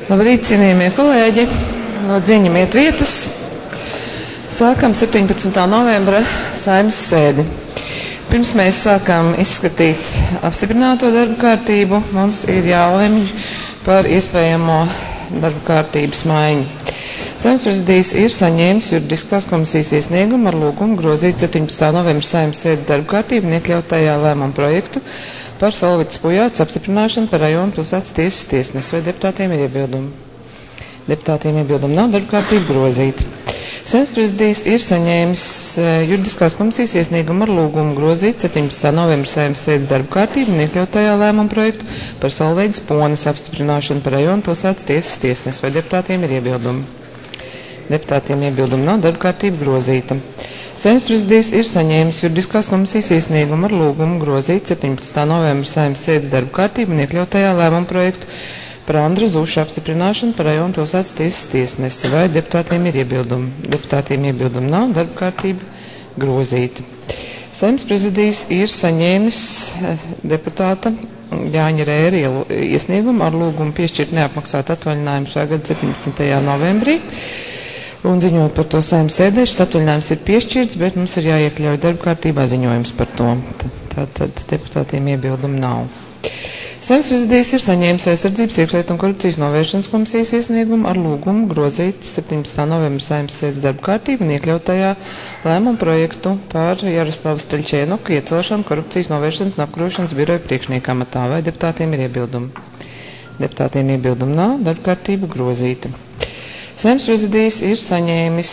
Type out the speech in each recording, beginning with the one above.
Labrīt, cienījamie kolēģi! Lūdzu, ieņemiet vietas. Sākam 17. novembra Saeimas sēdi. Pirms mēs sākam izskatīt apstiprināto darbu kārtību, mums ir jālemj par iespējamo darbu kārtības maiņu. Saeimas prezidijs ir saņēmis juridiskās komisijas iesniegumu ar lūgumu grozīt 17. novembra Saeimas sēdes darbu kārtību un iekļaut tajā lēmumu projektu par Solvitas Pujātes apstiprināšanu par rajonu pilsētas tiesas tiesnesi. Vai deputātiem ir iebildumi? Deputātiem iebildumi nav, darba kārtība grozīta. Saeimas prezidijs ir saņēmis juridiskās komisijas iesniegumu ar lūgumu grozīt 17. novembra Saeimas sēdes darba kārtību un iekļaut tajā lēmumu projektu par Solveigas Pones apstiprināšanu par rajonu pilsētas tiesas tiesnesi. Vai deputātiem ir iebildumi? Deputātiem iebildumi nav, darba kārtība grozīta. Saeimas prezidijs ir saņēmis juridiskās komisijas iesniegumu ar lūgumu grozīt 17. novembra Saeimas sēdes darbu kārtību un iekļaut tajā lēmumu projektu par Andra Zuša apstiprināšanu par rajonu pilsētas tiesas tiesnesi. Vai deputātiem ir iebildumi? Deputātiem iebildumi nav, darba kārtība grozīta. Saeimas prezidijs ir saņēmis deputāta Jāņa Rēra iesniegumu ar lūgumu piešķirt neapmaksātu atvaļinājumu šā gada 17. novembrī. Un ziņot par to Saeimas sēdē, šis atvaļinājums ir piešķirts, bet mums ir jāiekļauj darba kārtībā ziņojums par to. Tātad deputātiem iebildumu nav. Saeimas prezidijs ir saņēmis Aizsardzības, iekšlietu un korupcijas novēršanas komisijas iesniegumu ar lūgumu grozīt 17. novembra Saeimas sēdes darba kārtību un iekļaut tajā lēmumu projektu par Jaroslavu Streļķēnuku iecelšanu korupcijas novēršanas un apkarošanas biroja priekšnieka amatā. Vai deputātiem ir iebildumi? Deputātiem iebildumu nav, darba kārtība grozīta. Saeimas prezidijs ir saņēmis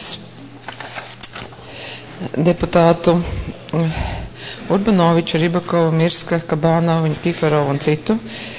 deputātu Urbanoviču, Ribakovu, Mirska, Kabānovu, Kiferovu un citu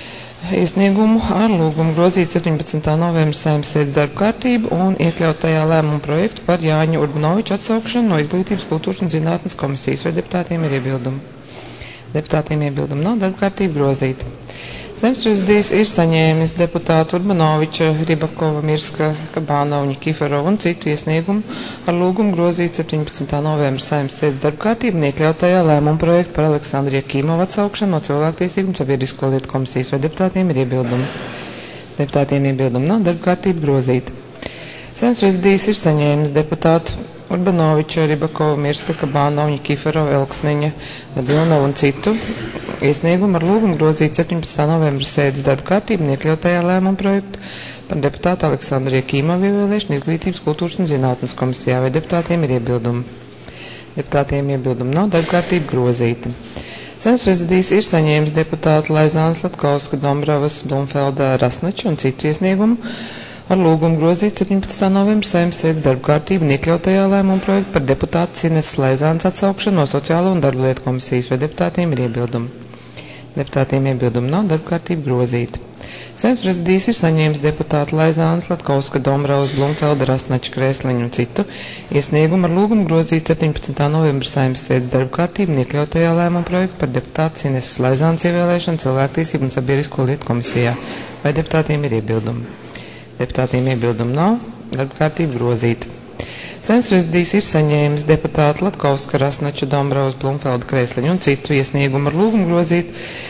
iesniegumu ar lūgumu grozīt 17. novembra Saeimas sēdes darbu kārtību un iekļaut tajā lēmumu projektu par Jāņu Urbanoviču atsaukšanu no Izglītības, kultūras un zinātnes komisijas. Vai deputātiem ir iebildumi? Deputātiem iebildumi nav, darba kārtība grozīta. Saeimas prezidijs ir saņēmis deputātu Urbanoviča, Ribakova, Mirska, Kabānovu, Kiferovu un citu iesniegumu ar lūgumu grozīt 17. novembra Saeimas sēdes darba kārtību un iekļaut tajā lēmumu projektu par Aleksandru Jakīmovu atsaukšanu no Cilvēktiesību un sabiedrisko lietu komisijas. Vai deputātiem ir iebildumi? Deputātiem iebildumi nav, darba kārtība grozīta. Saeimas prezidijs ir saņēmis deputātu Urbanoviča, Ribakovu, Mirska, Kabānovu, Kiferovu, Elksniņa, Vilnovu un citu iesniegumu ar lūgumu grozīt 17. novembra sēdes darbu kārtību un iekļaut tajā lēmumu projektu par deputātu Aleksandru Jakīmovu ievēlēšanu Izglītības, kultūras un zinātnes komisijā. Vai deputātiem ir iebildumi? Deputātiem iebildumi nav, darba kārtība grozīta. Saeimas prezidijs ir saņēmis deputātu Laizānas Latkovska, Dombravas, Blumfelda, Rasnača un citu iesniegumu ar lūgumu grozīt 17. novembra Saeimas sēdes darbu kārtību un iekļaut tajā lēmumu projektu par deputātu Cineses Laizānas atsaukšanu no Sociālo un darba lietu komisijas. Vai deputātiem ir iebildumi? Deputātiem iebildumi nav, darba kārtība grozīta. Saeimas prezidijs ir saņēmis deputātu Laizānas Latkovska, Dombravas, Blumfelda, Rasnača, Krēsliņu un citu iesniegumu ar lūgumu grozīt 17. novembra Saeimas sēdes darbu kārtību un iekļaut tajā lēmumu projektu par deputātu Cineses Laizānas ievēlēšanu Cilvēktiesību un sabiedrisko lietu komisijā. Vai deputātiem ir iebildumi? Deputātiem iebildumi nav, darba kārtība grozīta. Saeimas prezidijs ir saņēmis deputātu Latkovska, Rasnača, Dombravas, Blumfelda, Krēsliņu un citu iesniegumu ar lūgumu grozīt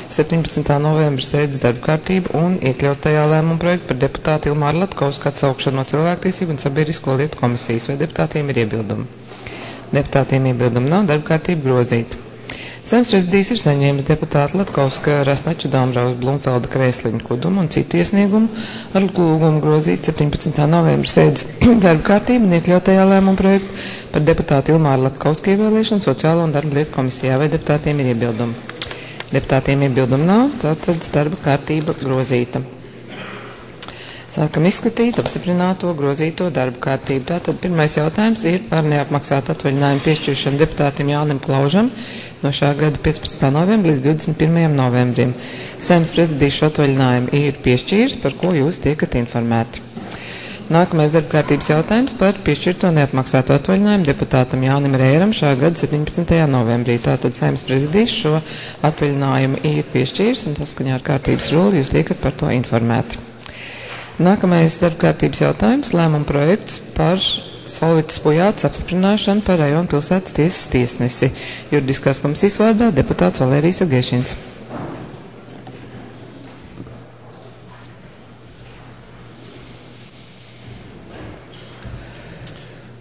17. novembra sēdes darba kārtību un iekļaut tajā lēmumu projektu par deputātu Ilmāru Latkovsku atsaukšanu no Cilvēktiesību un sabiedrisko lietu komisijas. Vai deputātiem ir iebildumi? Deputātiem iebildumi nav, darba kārtība grozīta. Saeimas prezidijs ir saņēmis deputātu Latkovska, Rasnača, Dombravas, Blumfelda, Krēsliņu, Kudumu un citu iesniegumu ar lūgumu grozīt 17. novembra sēdes darba kārtību un iekļaut tajā lēmumu projektu par deputātu Ilmāru Latkovsku ievēlēšanu Sociālo un darba lietu komisijā. Vai deputātiem ir iebildumi? Deputātiem iebildumi nav, tātad darba kārtība grozīta. Sākam izskatīt apstiprināto grozīto darba kārtību. Tātad pirmais jautājums ir par neapmaksātu atvaļinājumu piešķiršanu deputātam Jānim Klaužam no šā gada 15. novembra līdz 21. novembrim. Saeimas prezidijs šo atvaļinājumu ir piešķīris, par ko jūs tiekat informēti. Nākamais darba kārtības jautājums par piešķirto neapmaksāto atvaļinājumu deputātam Jānim Rēram šā gada 17. novembrī. Tātad Saeimas prezidijs šo atvaļinājumu ir piešķīris un saskaņā ar kārtības ruli jūs tiekat par to informēti. Nākamais darba kārtības jautājums - lēmuma projekts par Solvitas Pujātes apstiprināšanu par rajonu pilsētas tiesas tiesnesi. Juridiskās komisijas vārdā deputāts Valērijas Agēšins.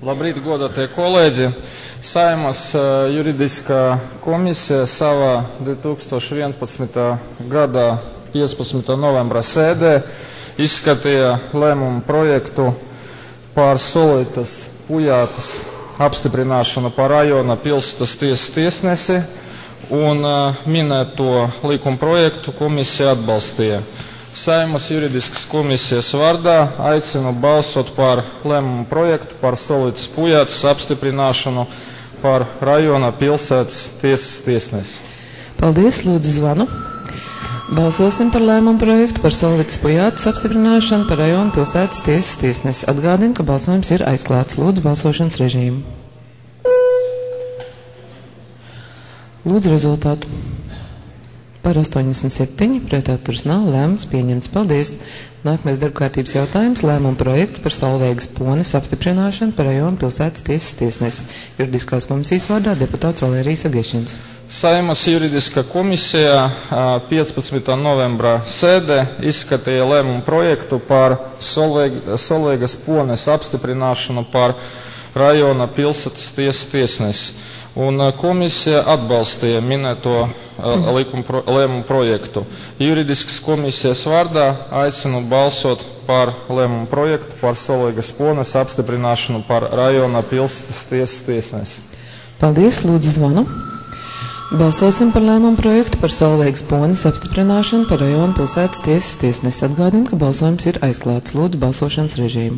Labrīt, godātie kolēģi! Saeimas juridiskā komisija savā 2011. gada 15. novembra sēdē izskatīja lēmumu projektu par Solītas Pujātas apstiprināšanu par rajona pilsētas tiesas tiesnesi, un minēto likuma projektu komisija atbalstīja. Saeimas juridiskas komisijas vārdā aicinu balsot par lēmumu projektu par Solītas Pujātas apstiprināšanu par rajona pilsētas tiesas tiesnesi. Paldies, lūdzu zvanu. Balsosim par lēmumu projektu par Solītas Pujātas apstiprināšanu par rajona pilsētas tiesas tiesnesi. Atgādinu, ka balsojums ir aizklāts. Lūdzu balsošanas režīmu. Lūdzu rezultātu. Par 87, pret atturas nav, lēmums pieņemts. Paldies. Nākamais darbkārtības jautājums - lēmuma projekts par Solveigas Pones apstiprināšanu par rajona pilsētas tiesas tiesnesi. Juridiskās komisijas vārdā deputāts Valērijas Agešins. Saeimas juridiskā komisija 15. novembra sēdē izskatīja lēmumu projektu par Solveigas Pones apstiprināšanu par rajona pilsētas tiesas tiesnesi. Un komisija atbalstīja minēto lēmumu projektu. Juridiskas komisijas vārdā aicinu balsot par lēmumu projektu par Solveigas Pones apstiprināšanu par rajona pilsētas tiesas tiesnesi. Paldies, lūdzu zvanu. Balsosim par lēmumu projektu par Solveigas Pones apstiprināšanu par rajona pilsētas tiesas tiesnesi. Atgādinu, ka balsojums ir aizklāts. Lūdzu balsošanas režīmu.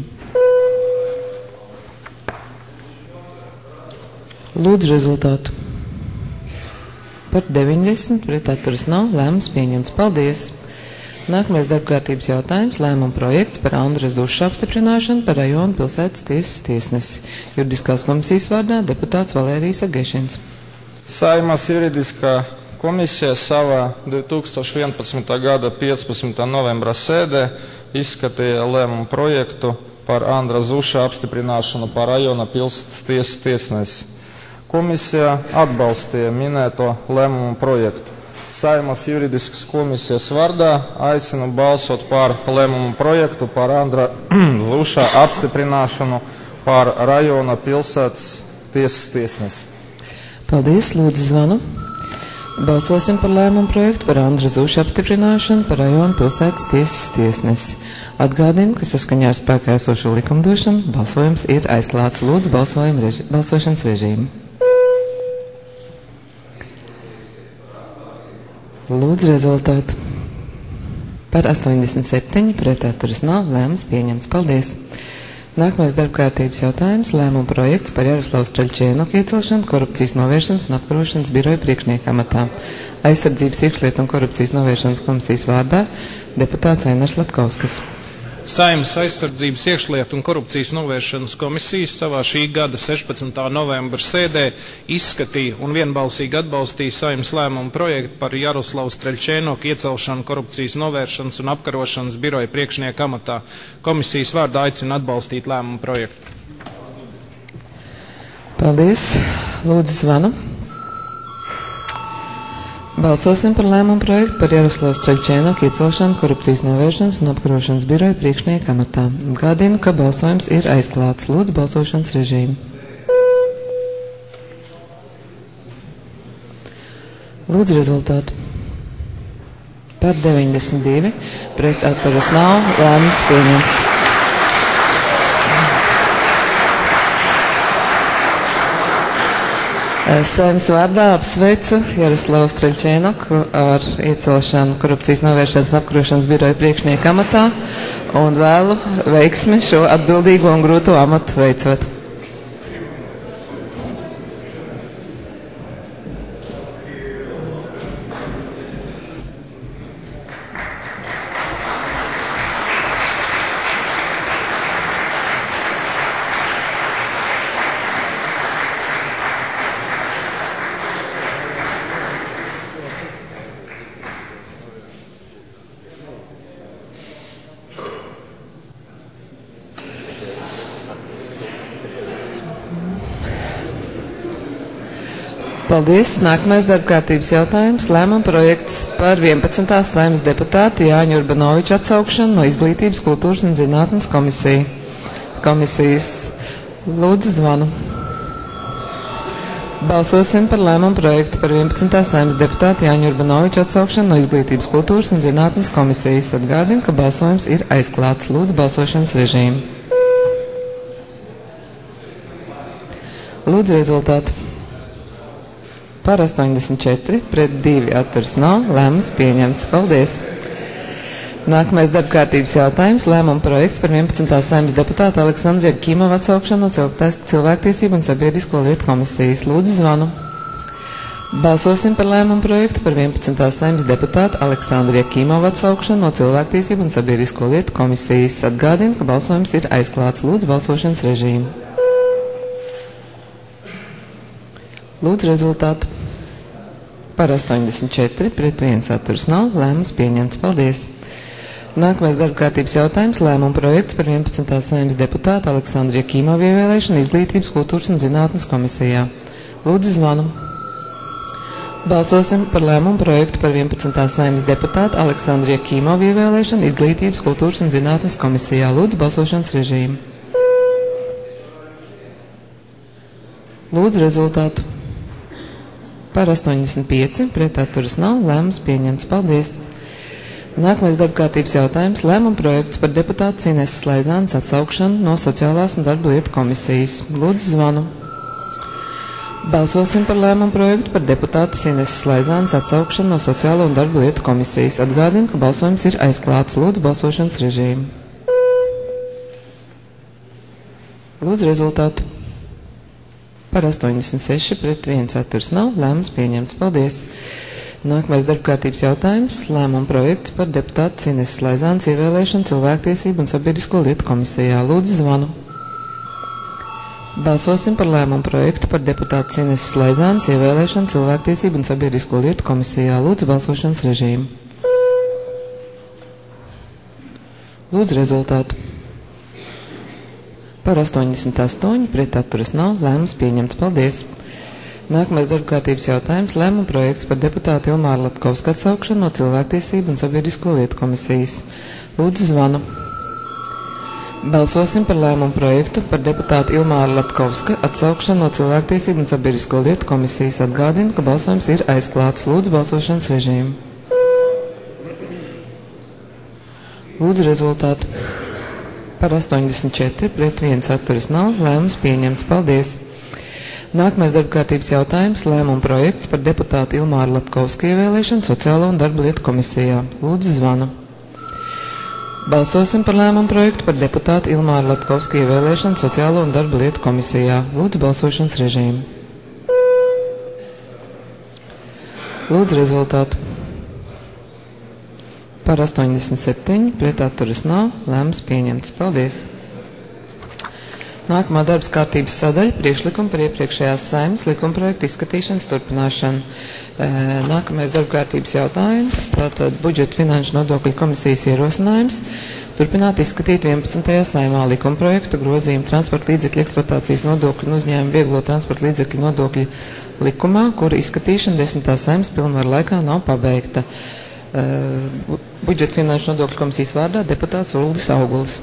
Lūdzu rezultātu. Par 90, pret atturas nav, lēmums pieņemts. Paldies! Nākamais darbkārtības jautājums - lēmuma projekts par Andra Zuša apstiprināšanu par rajona pilsētas tiesas tiesnesi. Juridiskās komisijas vārdā deputāts Valērijas Agešins. Saeimas juridiskā komisija savā 2011. gada 15. novembra sēdē izskatīja lēmumu projektu par Andra Zuša apstiprināšanu par rajona pilsētas tiesas tiesnesi. Komisija atbalstīja minēto lēmumu projektu. Saeimas juridiskas komisijas vārdā aicinu balsot par lēmumu projektu par Andra Zuša apstiprināšanu par rajona pilsētas tiesas tiesnesi. Paldies, lūdzu zvanu. Balsosim par lēmumu projektu par Andra Zuša apstiprināšanu par rajona pilsētas tiesas tiesnesi. Atgādinu, ka saskaņā ar spēkā esošo likumdošanu balsojums ir aizklāts. Lūdzu balsošanas režīmu. Lūdzu rezultātu. Par 87, pret atturas nav, lēmums pieņemts. Paldies. Nākamais darbkārtības jautājums - lēmuma projekts par Jaroslavas Traļčēnoku iecelšanu korupcijas novēršanas un apkarošanas biroja priekšnieka amatā. Aizsardzības, iekšlietu un korupcijas novēršanas komisijas vārdā deputāts Ainars Latkauskas. Saeimas aizsardzības, iekšlietu un korupcijas novēršanas komisijas savā šī gada 16. novembra sēdē izskatīja un vienbalsīgi atbalstīja Saeimas lēmumu projektu par Jaroslavas Traļčēnoku iecelšanu korupcijas novēršanas un apkarošanas biroja priekšnieka amatā. Komisijas vārdā aicina atbalstīt lēmumu projektu. Paldies. Lūdzu zvanu. Balsosim par lēmumu projektu par Jaroslavas Traļčēnoku iecelšanu korupcijas novēršanas un apkarošanas biroja priekšnieka amatā. Gādinu, ka balsojums ir aizklāts. Lūdzu balsošanas režīmu. Lūdzu rezultātu. Par 92, pret atturas nav, lēmums pieņemts. Saeimas vārdā apsveicu Jaroslavas Traļčēnoku ar iecelšanu korupcijas novēršanas un apkarošanas biroja priekšnieka amatā un vēlu veiksmi šo atbildīgo un grūto amatu veicot. Paldies. Nākamais darbkārtības jautājums - lēmuma projekts par 11. Saeimas deputāta Jāņa Urbanoviča atsaukšanu no Izglītības, kultūras un zinātnes komisijas Lūdzu, zvanu. Balsosim par lēmumu projektu par 11. Saeimas deputāta Jāņa Urbanoviča atsaukšanu no Izglītības, kultūras un zinātnes komisijas. Atgādinu, ka balsojums ir aizklāts. Lūdzu, balsošanas režīmu. Lūdzu, rezultātu. Par 84, pret 2 atturas nav, lēmums pieņemts. Paldies! Nākamais darbkārtības jautājums - lēmuma projekts par 11. Saeimas deputāta Aleksandra Jakimova atsaukšanu no Cilvēktiesību un sabiedrisko lietu komisijas. Lūdzu, zvanu. Balsosim par lēmumu projektu par 11. Saeimas deputāta Aleksandra Jakimova atsaukšanu no Cilvēktiesību un sabiedrisko lietu komisijas. Atgādinu, ka balsojums ir aizklāts. Lūdzu, balsošanas režīmu. Lūdzu, rezultātu. Par 84, pret 1 atturas nav, lēmums pieņemts. Paldies! Nākamais darbkārtības jautājums - lēmuma projekts par 11. Saeimas deputāta Aleksandra Jakimova ievēlēšanu Izglītības, kultūras un zinātnes komisijā. Lūdzu, zvanu. Balsosim par lēmumu projektu par 11. Saeimas deputāta Aleksandra Jakimova ievēlēšanu Izglītības, kultūras un zinātnes komisijā. Lūdzu, balsošanas režīmu. Lūdzu, rezultātu. Par 85, pret atturas nav, lēmums pieņemts. Paldies! Nākamais darbkārtības jautājums - lēmuma projekts par deputātu Ineses Slaizānes atsaukšanu no Sociālās un darba lietu komisijas. Lūdzu, zvanu. Balsosim par lēmumu projektu par deputātu Ineses Slaizānes atsaukšanu no Sociālo un darba lietu komisijas. Atgādinu, ka balsojums ir aizklāts. Lūdzu, balsošanas režīmu. Lūdzu, rezultātu. Par 86, pret 1 atturas nav, lēmums pieņemts. Paldies! Nākamais darbkārtības jautājums - lēmuma projekts par deputātu Ineses Slaizānes ievēlēšanu Cilvēktiesību un sabiedrisko lietu komisijā. Lūdzu, zvanu. Balsosim par lēmumu projektu par deputātu Ineses Slaizānes ievēlēšanu Cilvēktiesību un sabiedrisko lietu komisijā. Lūdzu, balsošanas režīmu. Lūdzu, rezultātu. Par 88, pret atturas nav, lēmums pieņemts. Paldies! Nākamais darbkārtības jautājums - lēmuma projekts par deputātu Ilmāru Latkovsku atsaukšanu no Cilvēktiesību un sabiedrisko lietu komisijas. Lūdzu, zvanu. Balsosim par lēmumu projektu par deputātu Ilmāru Latkovsku atsaukšanu no Cilvēktiesību un sabiedrisko lietu komisijas. Atgādinu, ka balsojums ir aizklāts. Lūdzu, balsošanas režīmu. Lūdzu, rezultātu. Par 84, pret 1 atturas nav, lēmums pieņemts. Paldies! Nākamais darbkārtības jautājums - lēmuma projekts par deputātu Ilmāru Latkovsku ievēlēšanu Sociālo un darba lietu komisijā. Lūdzu, zvanu. Balsosim par lēmumu projektu par deputātu Ilmāru Latkovsku ievēlēšanu Sociālo un darba lietu komisijā. Lūdzu, balsošanas režīmu. Lūdzu, rezultātu. Par 87, pret atturas nav, lēmums pieņemts. Paldies! Nākamā darbas kārtības sadaļa - priekšlikumi par iepriekšējās Saeimas likumprojektu izskatīšanas turpināšanu. Nākamais darba kārtības jautājums - tātad budžeta finanšu nodokļu komisijas ierosinājums turpināt izskatīt 11. Saeimā likumprojektu grozījumu transporta līdzekļu eksploatācijas nodokļu un uzņēmumu vieglo transporta līdzekļu nodokļu likumā, kura izskatīšana 10. Saeimas pilnvaru laikā nav pabeigta. Budžeta finanšu nodokļu komisijas vārdā deputāts Uldis Auguls.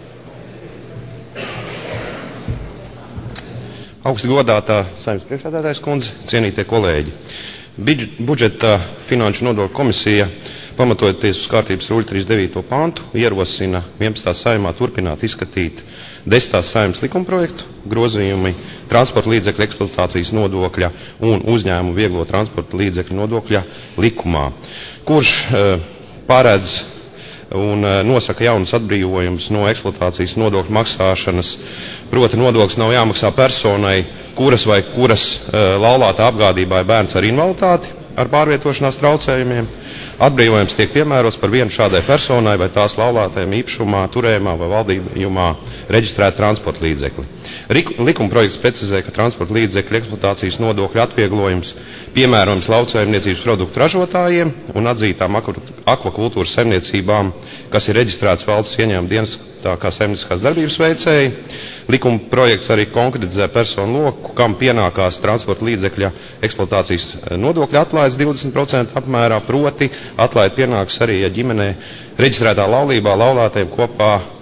Augsti godātā Saeimas priekšsēdētājas kundze, cienītie kolēģi. Budžeta finanšu nodokļu komisija, pamatojoties uz kārtības rūļa 39. pantu, ierosina 11. Saeimā turpināt izskatīt 10. Saeimas likumprojektu grozījumi transporta līdzekļu eksploatācijas nodokļa un uzņēmumu vieglo transporta līdzekļu nodokļa likumā, kurš paredz un nosaka jaunas atbrīvojumus no eksploatācijas nodokļu maksāšanas. Proti nodoklis nav jāmaksā personai, kuras laulātā apgādībā ir bērns ar invaliditāti ar pārvietošanās traucējumiem. Atbrīvojums tiek piemērots par vienu šādai personai vai tās laulātajam īpašumā, turējumā vai valdījumā reģistrēt transporta līdzekli. Likumprojekts precizē, ka transporta līdzekļu eksploatācijas nodokļu atvieglojums piemērojams lauksaimniecības produktu ražotājiem un atzītām akvakultūras saimniecībām, kas ir reģistrēts valsts ieņēmuma dienestā kā saimnieciskās darbības veicēji. Likuma projekts arī konkretizē personu loku, kam pienākās transporta līdzekļa eksploatācijas nodokļa atlaides 20% apmērā, proti atlaide pienāks arī, ja ģimenē reģistrētā laulībā laulātajiem kopā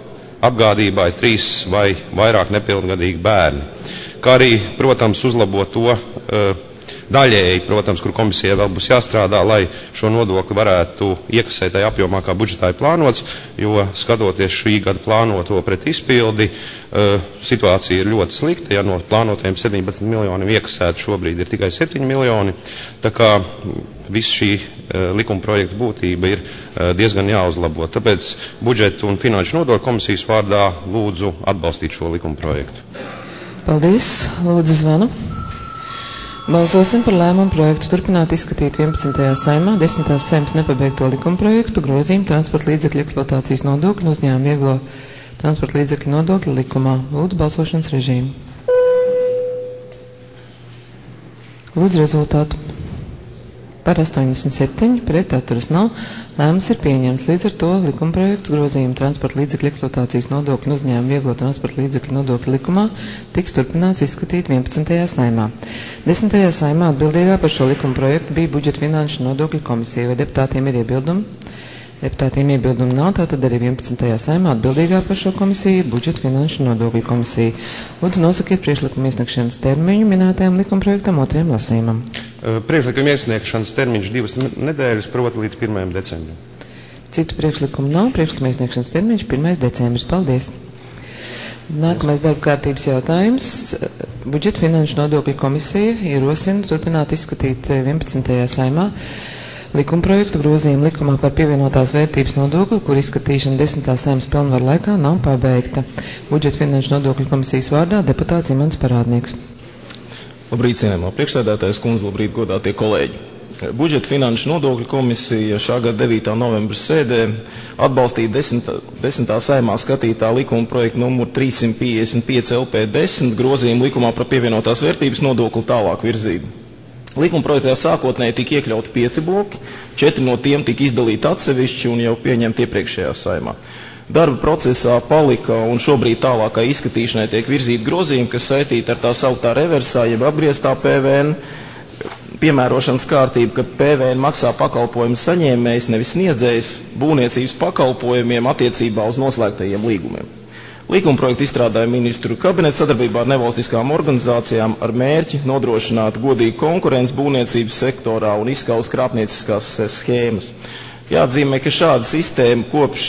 apgādībā ir 3 vai vairāk nepilngadīgi bērni. Kā arī, protams, uzlabot to daļēji, protams, kur komisijai vēl būs jāstrādā, lai šo nodokli varētu iekasēt tajā apjomā, kā budžetā ir plānots, jo skatoties šī gada plānoto pret izpildi, situācija ir ļoti slikta. Ja no plānotajiem 17 miljoniem iekasēt šobrīd ir tikai 7 miljoni, tā kā viss šī likuma projekta būtība ir diezgan jāuzlabo. Tāpēc budžeta un finanšu nodokļu komisijas vārdā lūdzu atbalstīt šo likuma projektu. Paldies. Lūdzu zvanu. Balsosim par lēmumu projektu turpināt izskatīt 11. saimā 10. saimas nepabeigto likuma projektu grozījumu transporta līdzekļu eksploatācijas nodokļu un uzņēmumu vieglo transporta līdzekļu nodokļu likumā. Lūdzu balsošanas režīmu. Lūdzu rezultātu. Par 87, pret atturas nav. Lēmums ir pieņemts. Līdz ar to likuma projekts grozījumu transporta līdzekļu eksploatācijas nodokļu un uzņēmumu vieglo transporta līdzekļu nodokļu likumā tiks turpināts izskatīt 11. saimā. 10. saimā atbildīgā par šo likuma projektu bija budžeta finanšu nodokļu komisija. Vai deputātiem ir iebildumi? Deputātiem iebildumi nav, tātad arī 11. saimā atbildīgā par šo komisiju ir budžeta finanšu nodokļu komisija. Lūdzu nosakiet priekšlikumu iesniegšanas termiņu minētajam likuma projektam 2. lasījumam. Priekšlikuma iesniegšanas termiņš 2 nedēļas, proti līdz 1. decembrim. Citu priekšlikumu nav. Priekšlikuma iesniegšanas termiņš 1. decembris. Paldies. Nākamais darba kārtības jautājums. Budžeta finanšu nodokļu komisija ierosina turpināt izskatīt 11. saimā likuma projektu grozījumu likumā par pievienotās vērtības nodokli, kur izskatīšana 10. saimas pilnvaru laikā nav pabeigta. Budžeta finanšu nodokļu komisijas vārdā deputāts Imants Parādnieks. Labrīt, cienējamā priekšsēdētājas kundze, labrīt, godātie kolēģi. Budžeta finanšu nodokļu komisija šā gada 9. novembra sēdē atbalstīja 10. saimā skatītā likuma projektu numuru 355 LP10 grozījumu likumā par pievienotās vērtības nodokli tālāk virzību. Likuma projektā sākotnēji tika iekļauti 5 bloki, 4 no tiem tika izdalīti atsevišķi un jau pieņemti iepriekšējā saimā. Darba procesā palika un šobrīd tālākai izskatīšanai tiek virzīti grozījumi, kas saistīti ar tā sauktā reversā, jeb apgrieztā PVN piemērošanas kārtību, kad PVN maksā pakalpojumu saņēmējs, nevis sniedzējs, būvniecības pakalpojumiem attiecībā uz noslēgtajiem līgumiem. Likuma projektu izstrādāja ministru kabinets sadarbībā ar nevalstiskām organizācijām ar mērķi nodrošināt godīgu konkurenci būvniecības sektorā un izskaust krāpnieciskās schēmas. Jāatzīmē, ka šāda sistēma kopš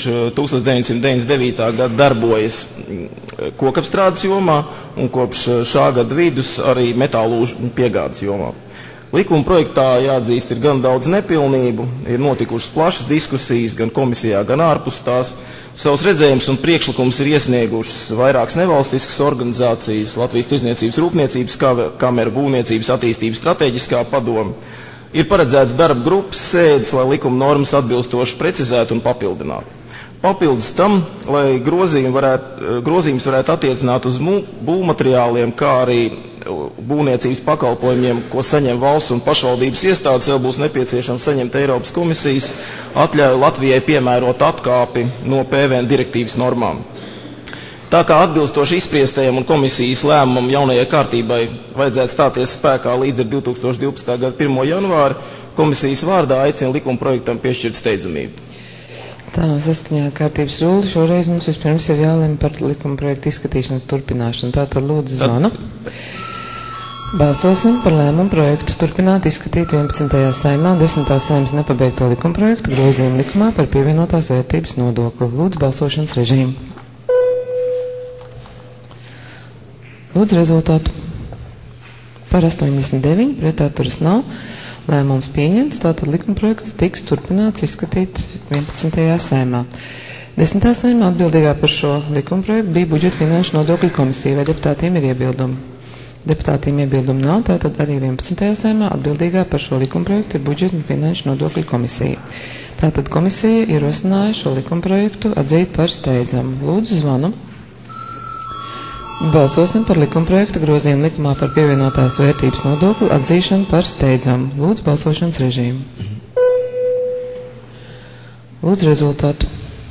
1999. gada darbojas kokapstrādes jomā un kopš šā gada vidus arī metālūžu piegādes jomā. Likuma projektā, jāatzīst, ir gan daudz nepilnību, ir notikušas plašas diskusijas gan komisijā, gan ārpus tās. Savus redzējumus un priekšlikumus ir iesniegušas vairākas nevalstiskas organizācijas, Latvijas Tirdzniecības rūpniecības kamera, Būvniecības attīstības strateģiskā padome. Ir paredzēts darba grupas sēdes, lai likuma normas atbilstoši precizētu un papildinātu. Papildus tam, lai grozījums varētu attiecināt uz būvmateriāliem, kā arī būvniecības pakalpojumiem, ko saņem valsts un pašvaldības iestādes, vēl būs nepieciešams saņemt Eiropas komisijas atļauju Latvijai piemērot atkāpi no PVN direktīvas normām. Tā kā atbilstoši izspriestajam un komisijas lēmumam jaunajai kārtībai vajadzētu stāties spēkā līdz ar 2012. gada 1. janvāri, komisijas vārdā aicina likuma projektam piešķirt steidzamību. Tā, saskaņā kārtības rulli, šoreiz mums vispirms ir jālem par likuma projektu izskatīšanas turpināšanu. Tātad lūdzu zvanu. Balsosim par lēmumu projektu turpināt izskatīt 11. saimā 10. saimas nepabeigto likuma projektu grozījumu likumā par pievienotās vērtības nodokli. Lūdzu balsošanas režīmu. Lūdzu rezultātu. Par 89, pret atturas nav. Lēmums pieņemts, tātad likuma projekts tiks turpināts izskatīt 11. saimā. 10. saimā atbildīgā par šo likuma projektu bija budžeta finanšu nodokļu komisija. Vai deputātiem ir iebildumi? Deputātiem iebildumi nav, tātad arī 11. saimā atbildīgā par šo likuma projektu ir budžeta finanšu nodokļu komisija. Tātad komisija ierosināja šo likuma projektu atzīt par steidzamu. Lūdzu zvanu. Balsosim par likuma projektu grozījumu likumā par pievienotās vērtības nodokli atzīšanu par steidzamu. Lūdzu balsošanas režīmu. Lūdzu rezultātu.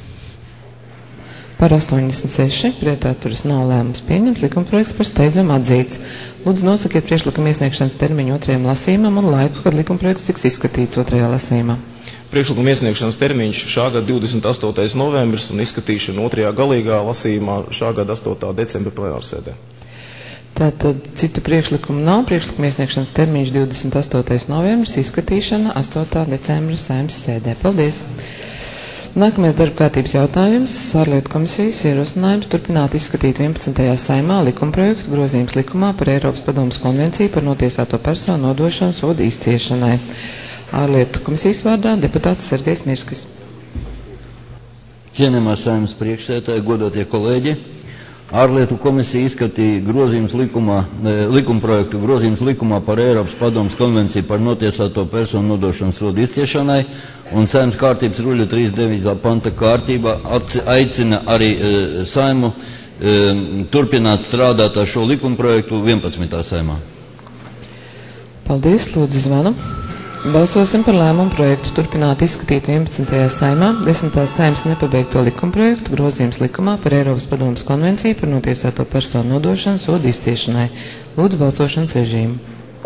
Par 86, pret atturas nav, lēmums pieņemts, likuma projekts par steidzamu atzīts. Lūdzu nosakiet priekšlikuma iesniegšanas termiņu 2. lasījumam un laiku, kad likuma projekts tiks izskatīts 2. lasījumā. Priekšlikuma iesniegšanas termiņš šā gada 28. novembris un izskatīšana otrajā galīgā lasījumā šā gada 8. decembra plenārsēdē. Tātad citu priekšlikumu nav. Priekšlikuma iesniegšanas termiņš 28. novembris, izskatīšana 8. decembra Saeimas sēdē. Paldies! Nākamais darba kārtības jautājums - ārlietu komisijas ierosinājums turpināt izskatīt 11. Saeimā likumprojektu grozījums likumā par Eiropas padomes konvenciju par notiesāto personu nodošanu soda izciešanai. Ārlietu komisijas vārdā deputāts Sergejs Mirskis. Cienījamā Saeimas priekšsēdētāja, godātie kolēģi, ārlietu komisija izskatīja likumprojektu grozījums likumā par Eiropas padomes konvenciju par notiesāto personu nodošanu soda izciešanai, un Saeimas kārtības ruļa 39. panta kārtība aicina arī Saimu turpināt strādāt ar šo likumprojektu 11. Saeimā. Paldies, lūdzu zvanu. Balsosim par lēmumu projektu turpināt izskatīt 11. Saeimā 10. Saeimas nepabeigto likumprojektu grozījums likumā par Eiropas padomes konvenciju par notiesāto personu nodošanu soda izciešanai. Lūdzu balsošanas režīmu.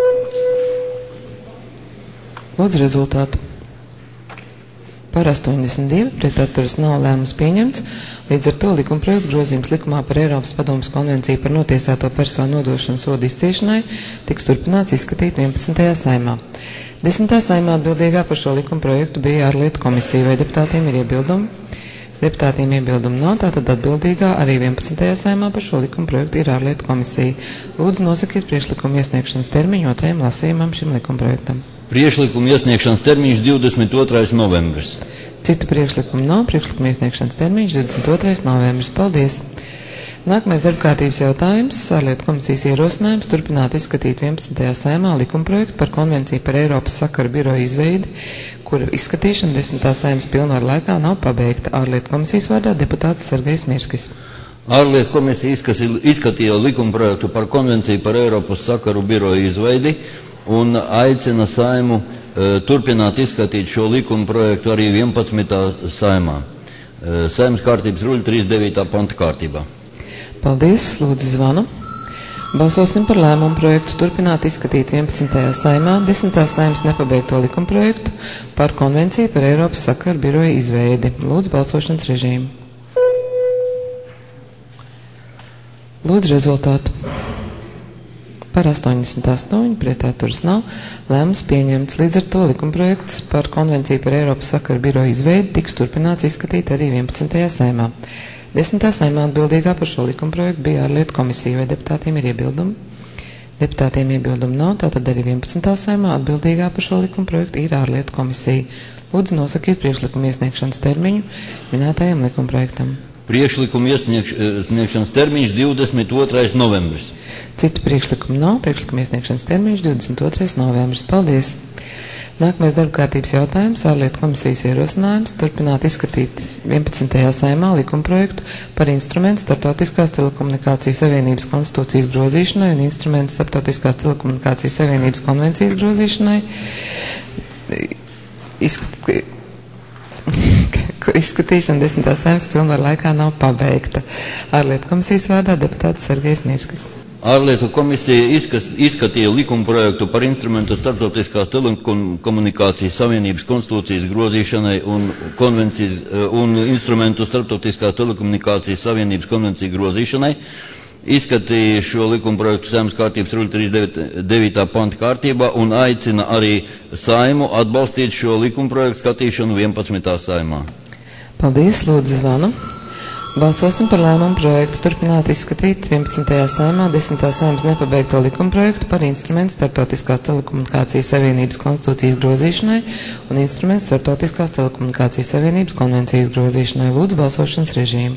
Lūdzu rezultātu. Par 82, pret atturas nav, lēmums pieņemts. Līdz ar to likumprojekts grozījums likumā par Eiropas padomes konvenciju par notiesāto personu nodošanu soda izciešanai tiks turpināts izskatīt 11. Saeimā. 10. Saeimā atbildīgā par šo likumprojektu bija ārlietu komisija. Vai deputātiem ir iebildumi? Deputātiem iebildumu nav, tātad atbildīgā arī 11. Saeimā par šo likumprojektu ir ārlietu komisija. Lūdzu nosakiet priekšlikumu iesniegšanas termiņu otrajam lasījumam šim likumprojektam. Priekšlikuma iesniegšanas termiņš 22. novembris. Citu priekšlikumu nav. Priekšlikuma iesniegšanas termiņš 22. novembris. Paldies! Nākamais darba kārtības jautājums - ārlietu komisijas ierosinājums turpināt izskatīt 11. Saeimā likumprojektu par konvenciju par Eiropas sakaru biroju izveidi, kura izskatīšana 10. Saeimas pilnvaru laikā nav pabeigta. Ārlietu komisijas vārdā deputāts Sergejs Mirskis. Ārlietu komisija izskatīja likumprojektu par konvenciju par Eiropas sakaru biroju izveidi un aicina Saimu turpināt izskatīt šo likumprojektu arī 11. Saeimā. Saeimas kārtības ruļa 39. panta kārtībā. Paldies, lūdzu zvanu. Balsosim par lēmumu projektu turpināt izskatīt 11. Saeimā 10. Saeimas nepabeigto likumprojektu par konvenciju par Eiropas sakaru biroju izveidi. Lūdzu balsošanas režīmu. Lūdzu rezultātu. Par 88, pret atturas nav, lēmums pieņemts. Līdz ar to likumprojekts par konvenciju par Eiropas sakaru biroju izveidi tiks turpināts izskatīt arī 11. Saeimā. 10. Saeimā atbildīgā par šo likumprojektu bija ārlietu komisija. Vai deputātiem ir iebildumi? Deputātiem iebildumu nav, tātad arī 11. Saeimā atbildīgā par šo likumprojektu ir ārlietu komisija. Lūdzu nosakiet priekšlikumu iesniegšanas termiņu minētajam likumprojektam. Priekšlikuma iesniegšanas termiņš 22. novembris. Citu priekšlikumu nav. Priekšlikuma iesniegšanas termiņš 22. novembris. Paldies! Nākamais darba kārtības jautājums - ārlietu komisijas ierosinājums turpināt izskatīt 11. Saeimā likumprojektu par instrumentu Startautiskās telekomunikācijas savienības konstitūcijas grozīšanai un instrumentu Startautiskās telekomunikācijas savienības konvencijas grozīšanai. Izskatīšana 10. Saeimas pilnvaru laikā nav pabeigta. Ārlietu komisijas vārdā deputāts Sergejs Mirskis. Ārlietu komisija izskatīja likumprojektu par instrumentu Startautiskās telekomunikācijas savienības konstitūcijas grozīšanai un instrumentu Startautiskās telekomunikācijas savienības konvenciju grozīšanai. Izskatīja šo likumprojektu Saeimas kārtības ruļa 39. panta kārtībā un aicina arī Saimu atbalstīt šo likumprojektu skatīšanu 11. Saeimā. Paldies, lūdzu zvanu. Balsosim par lēmumu projektu turpināt izskatīt 11. Saeimā 10. Saeimas nepabeigto likumprojektu par instrumentu Startautiskās telekomunikācijas savienības konstitūcijas grozīšanai un instrumentu Startautiskās telekomunikācijas savienības konvencijas grozīšanai. Lūdzu balsošanas režīmu.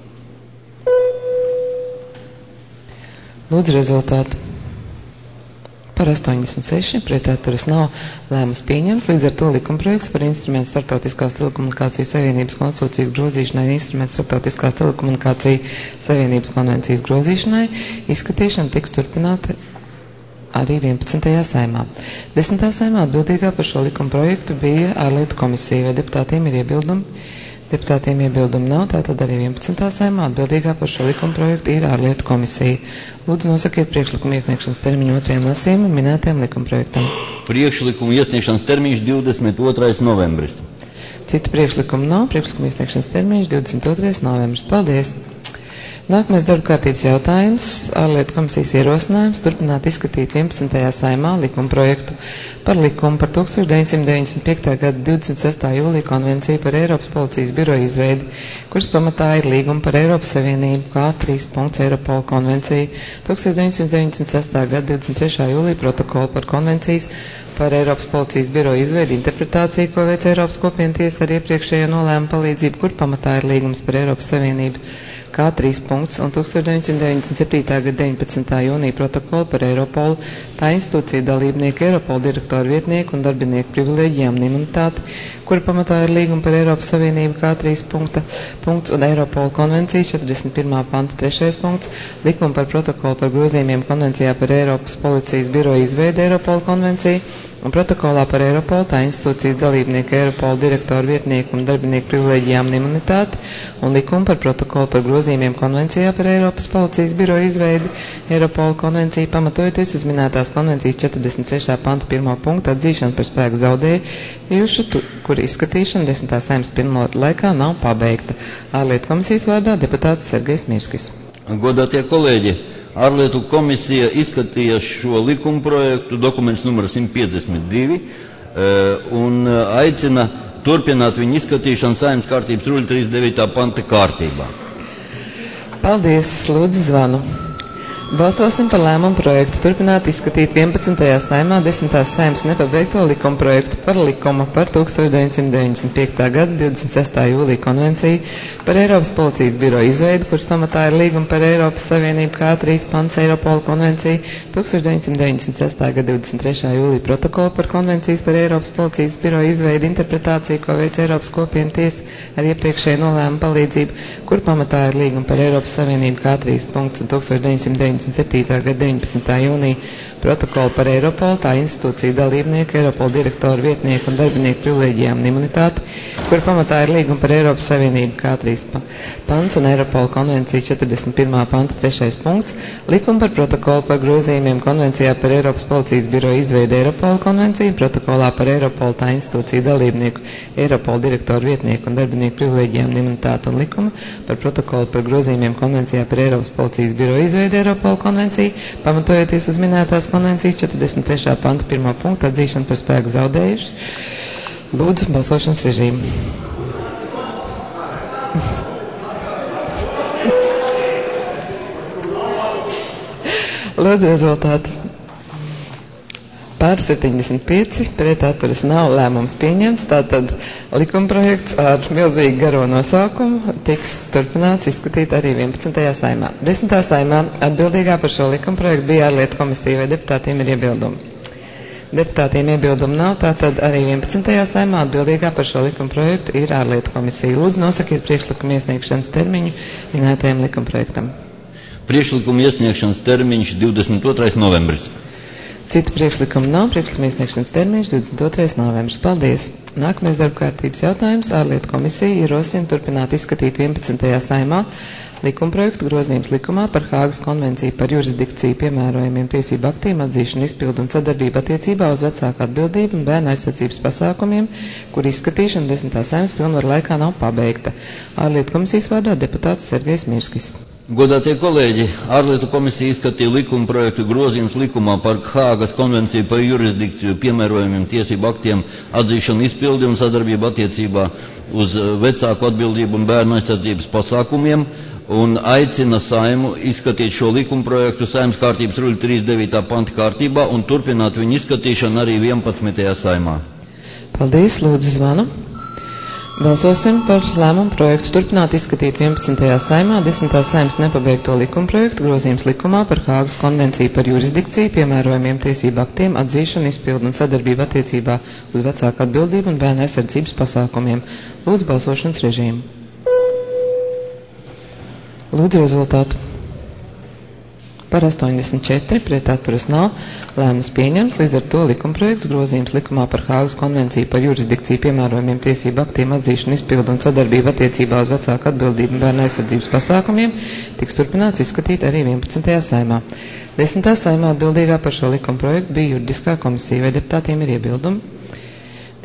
Lūdzu rezultātu. Par 86, pret atturas nav, lēmums pieņemts. Līdz ar to likumprojekts par instrumentu Startautiskās telekomunikācijas savienības konstitūcijas grozīšanai un instrumentu Startautiskās telekomunikācijas savienības konvencijas grozīšanai izskatīšana tiks turpināta arī 11. Saeimā. 10. Saeimā atbildīgā par šo likumprojektu bija ārlietu komisija. Vai deputātiem ir iebildumi? Deputātiem iebildumu nav, tātad arī 11. Saeimā atbildīgā par šo likumprojektu ir ārlietu komisija. Lūdzu nosakiet priekšlikumu iesniegšanas termiņu otrajam lasījumam minētajam likumprojektam. Priekšlikumu iesniegšanas termiņš 22. novembris. Citu priekšlikumu nav. Priekšlikumu iesniegšanas termiņš 22. novembris. Paldies! Nākamais darba kārtības jautājums. Ārlietu komisijas ierosinājums turpināt izskatīt 11. saimā likuma projektu par likumu par 1995. gada 26. jūlija konvenciju par Eiropas policijas biroju izveidi, kuras pamatā ir līguma par Eiropas Savienību kā 3. Eiropola konvenciju, 1996. gada 23. jūlija protokolu par konvencijas par Eiropas policijas biroju izveidi interpretāciju, ko veic Eiropas kopienu tiesa ar iepriekšējo nolēmu palīdzību, kur pamatā ir līgums par Eiropas Savienību kā 3. un 1997. gada 19. jūnija protokolu par Eiropolu, tā institūcija dalībnieku, Eiropola direktoru vietnieku un darbinieku privilēģijām un imunitāti, kura pamatā ir līguma par Eiropas Savienību kā 3. punkts un Eiropola konvencijas 41. panta 3. punkts, likuma par protokolu par grozījumiem konvencijā par Eiropas policijas biroju izveidi Eiropola konvenciju, un protokolā par Eiropolu, tā institūcijas dalībnieku, Eiropola direktoru vietnieku un darbinieku privilēģijām un imunitāti, un likumu par protokolu par grozījumiem konvencijā par Eiropas policijas biroju izveidi Eiropola konvenciju, pamatojoties uz minētās konvencijas 43. panta 1. punktu atzīšanu par spēku zaudējušu, kur izskatīšana 10. saeimas pilnvaru laikā nav pabeigta. Ārlietu komisijas vārdā deputāts Sergejs Mirskis. Godātie kolēģi, Ārlietu komisija izskatīja šo likuma projektu, dokuments numur 152, un aicina turpināt viņu izskatīšanu Saeimas kārtības ruļa 39. panta kārtībā. Paldies, lūdzu zvanu. Balsosim par lēmumu projektu turpināt izskatīt 11. saimā 10. saimas nepabeigto likuma projektu par likumu par 1995. gada 26. jūlija konvenciju par Eiropas policijas biroju izveidi, kuras pamatā ir līguma par Eiropas Savienību kā 3. pants Eiropola konvenciju, 1996. gada 23. jūlija protokolu par konvencijas par Eiropas policijas biroju izveidi interpretāciju, ko veic Eiropas kopienu tiesa ar iepriekšēju nolēmu palīdzību, kur pamatā ir līguma par Eiropas Savienību kā 3. punkts un 1997. gada 19. jūnija protokolu par Eiropolu, tā institūcija dalībnieku, Eiropola direktoru vietnieku un darbinieku privilēģijām un imunitāti, kur pamatā ir līguma par Eiropas Savienību kā 3. pants un Eiropola konvencija 41. panta 3. punkts, likuma par protokolu par grozījumiem konvencijā par Eiropas policijas biroju izveidi Eiropola konvenciju, protokolā par Eiropolu, tā institūcija dalībnieku, Eiropola direktoru vietnieku un darbinieku privilēģijām un imunitāti un likuma par protokolu par grozījumiem konvencijā par Eiropas policijas biroju izveidi Eiropola konvenciju, pamatojoties uz minētās konvencijas 43. panta 1. punktu atzīšanu par spēku zaudējuši. Lūdzu, balsošanas režīmu. Lūdzu, rezultātu. Pār 75, pret atturas nav, lēmums pieņemts, tātad likumprojekts ar milzīgi garo nosaukumu tiks turpināts izskatīt arī 11. saimā. 10. saimā atbildīgā par šo likumprojektu bija ārlietu komisija, vai deputātiem ir iebildumi? Deputātiem iebildumu nav, tātad arī 11. saimā atbildīgā par šo likumprojektu ir ārlietu komisija. Lūdzu, nosakiet priekšlikumu iesniegšanas termiņu minētajam likumprojektam. Priekšlikumu iesniegšanas termiņš 22. novembris. Citu priekšlikumu nav, priekšlikumu iesniegšanas termiņš 22. novembris. Paldies! Nākamais darba kārtības jautājums. Ārlietu komisija ierosina turpināt izskatīt 11. saimā likumprojektu grozījums likumā par Hāgas konvenciju par jurisdikciju piemērojumiem tiesību aktiem, atzīšanu, izpildu un sadarbību attiecībā uz vecāku atbildību un bērnu aizsardzības pasākumiem, kur izskatīšana 10. saimas pilnvaru laikā nav pabeigta. Ārlietu komisijas vārdā deputāts Sergejs Mirskis. Godātie kolēģi, Ārlietu komisija izskatīja likuma projektu grozījums likumā par Hāgas konvenciju par jurisdikciju piemērojumiem tiesību aktiem, atzīšanu, izpildi un sadarbību attiecībā uz vecāku atbildību un bērnu aizsardzības pasākumiem un aicina Saimu izskatīt šo likuma projektu Saeimas kārtības ruļa 39. panta kārtībā un turpināt viņu izskatīšanu arī 11. saimā. Paldies, lūdzu zvanu. Balsosim par lēmumu projektu turpināt izskatīt 11. saimā 10. saimas nepabeigto likumprojektu grozījums likumā par Hāgas konvenciju par jurisdikciju piemērojumiem tiesību aktiem, atzīšanu, izpildu un sadarbību attiecībā uz vecāku atbildību un bērnu aizsardzības pasākumiem. Lūdzu, balsošanas režīmu. Lūdzu, rezultātu. Par 84, pret atturas nav, lēmums pieņemts, līdz ar to likumprojekts grozījums likumā par Hāgas konvenciju par jurisdikciju piemērojumiem tiesību aktiem, atzīšanu, izpildu un sadarbību attiecībā uz vecāku atbildību un bērnu aizsardzības pasākumiem tiks turpināts izskatīt arī 11. saimā. 10. saimā atbildīgā par šo likumprojektu bija juridiskā komisija, vai deputātiem ir iebildumi?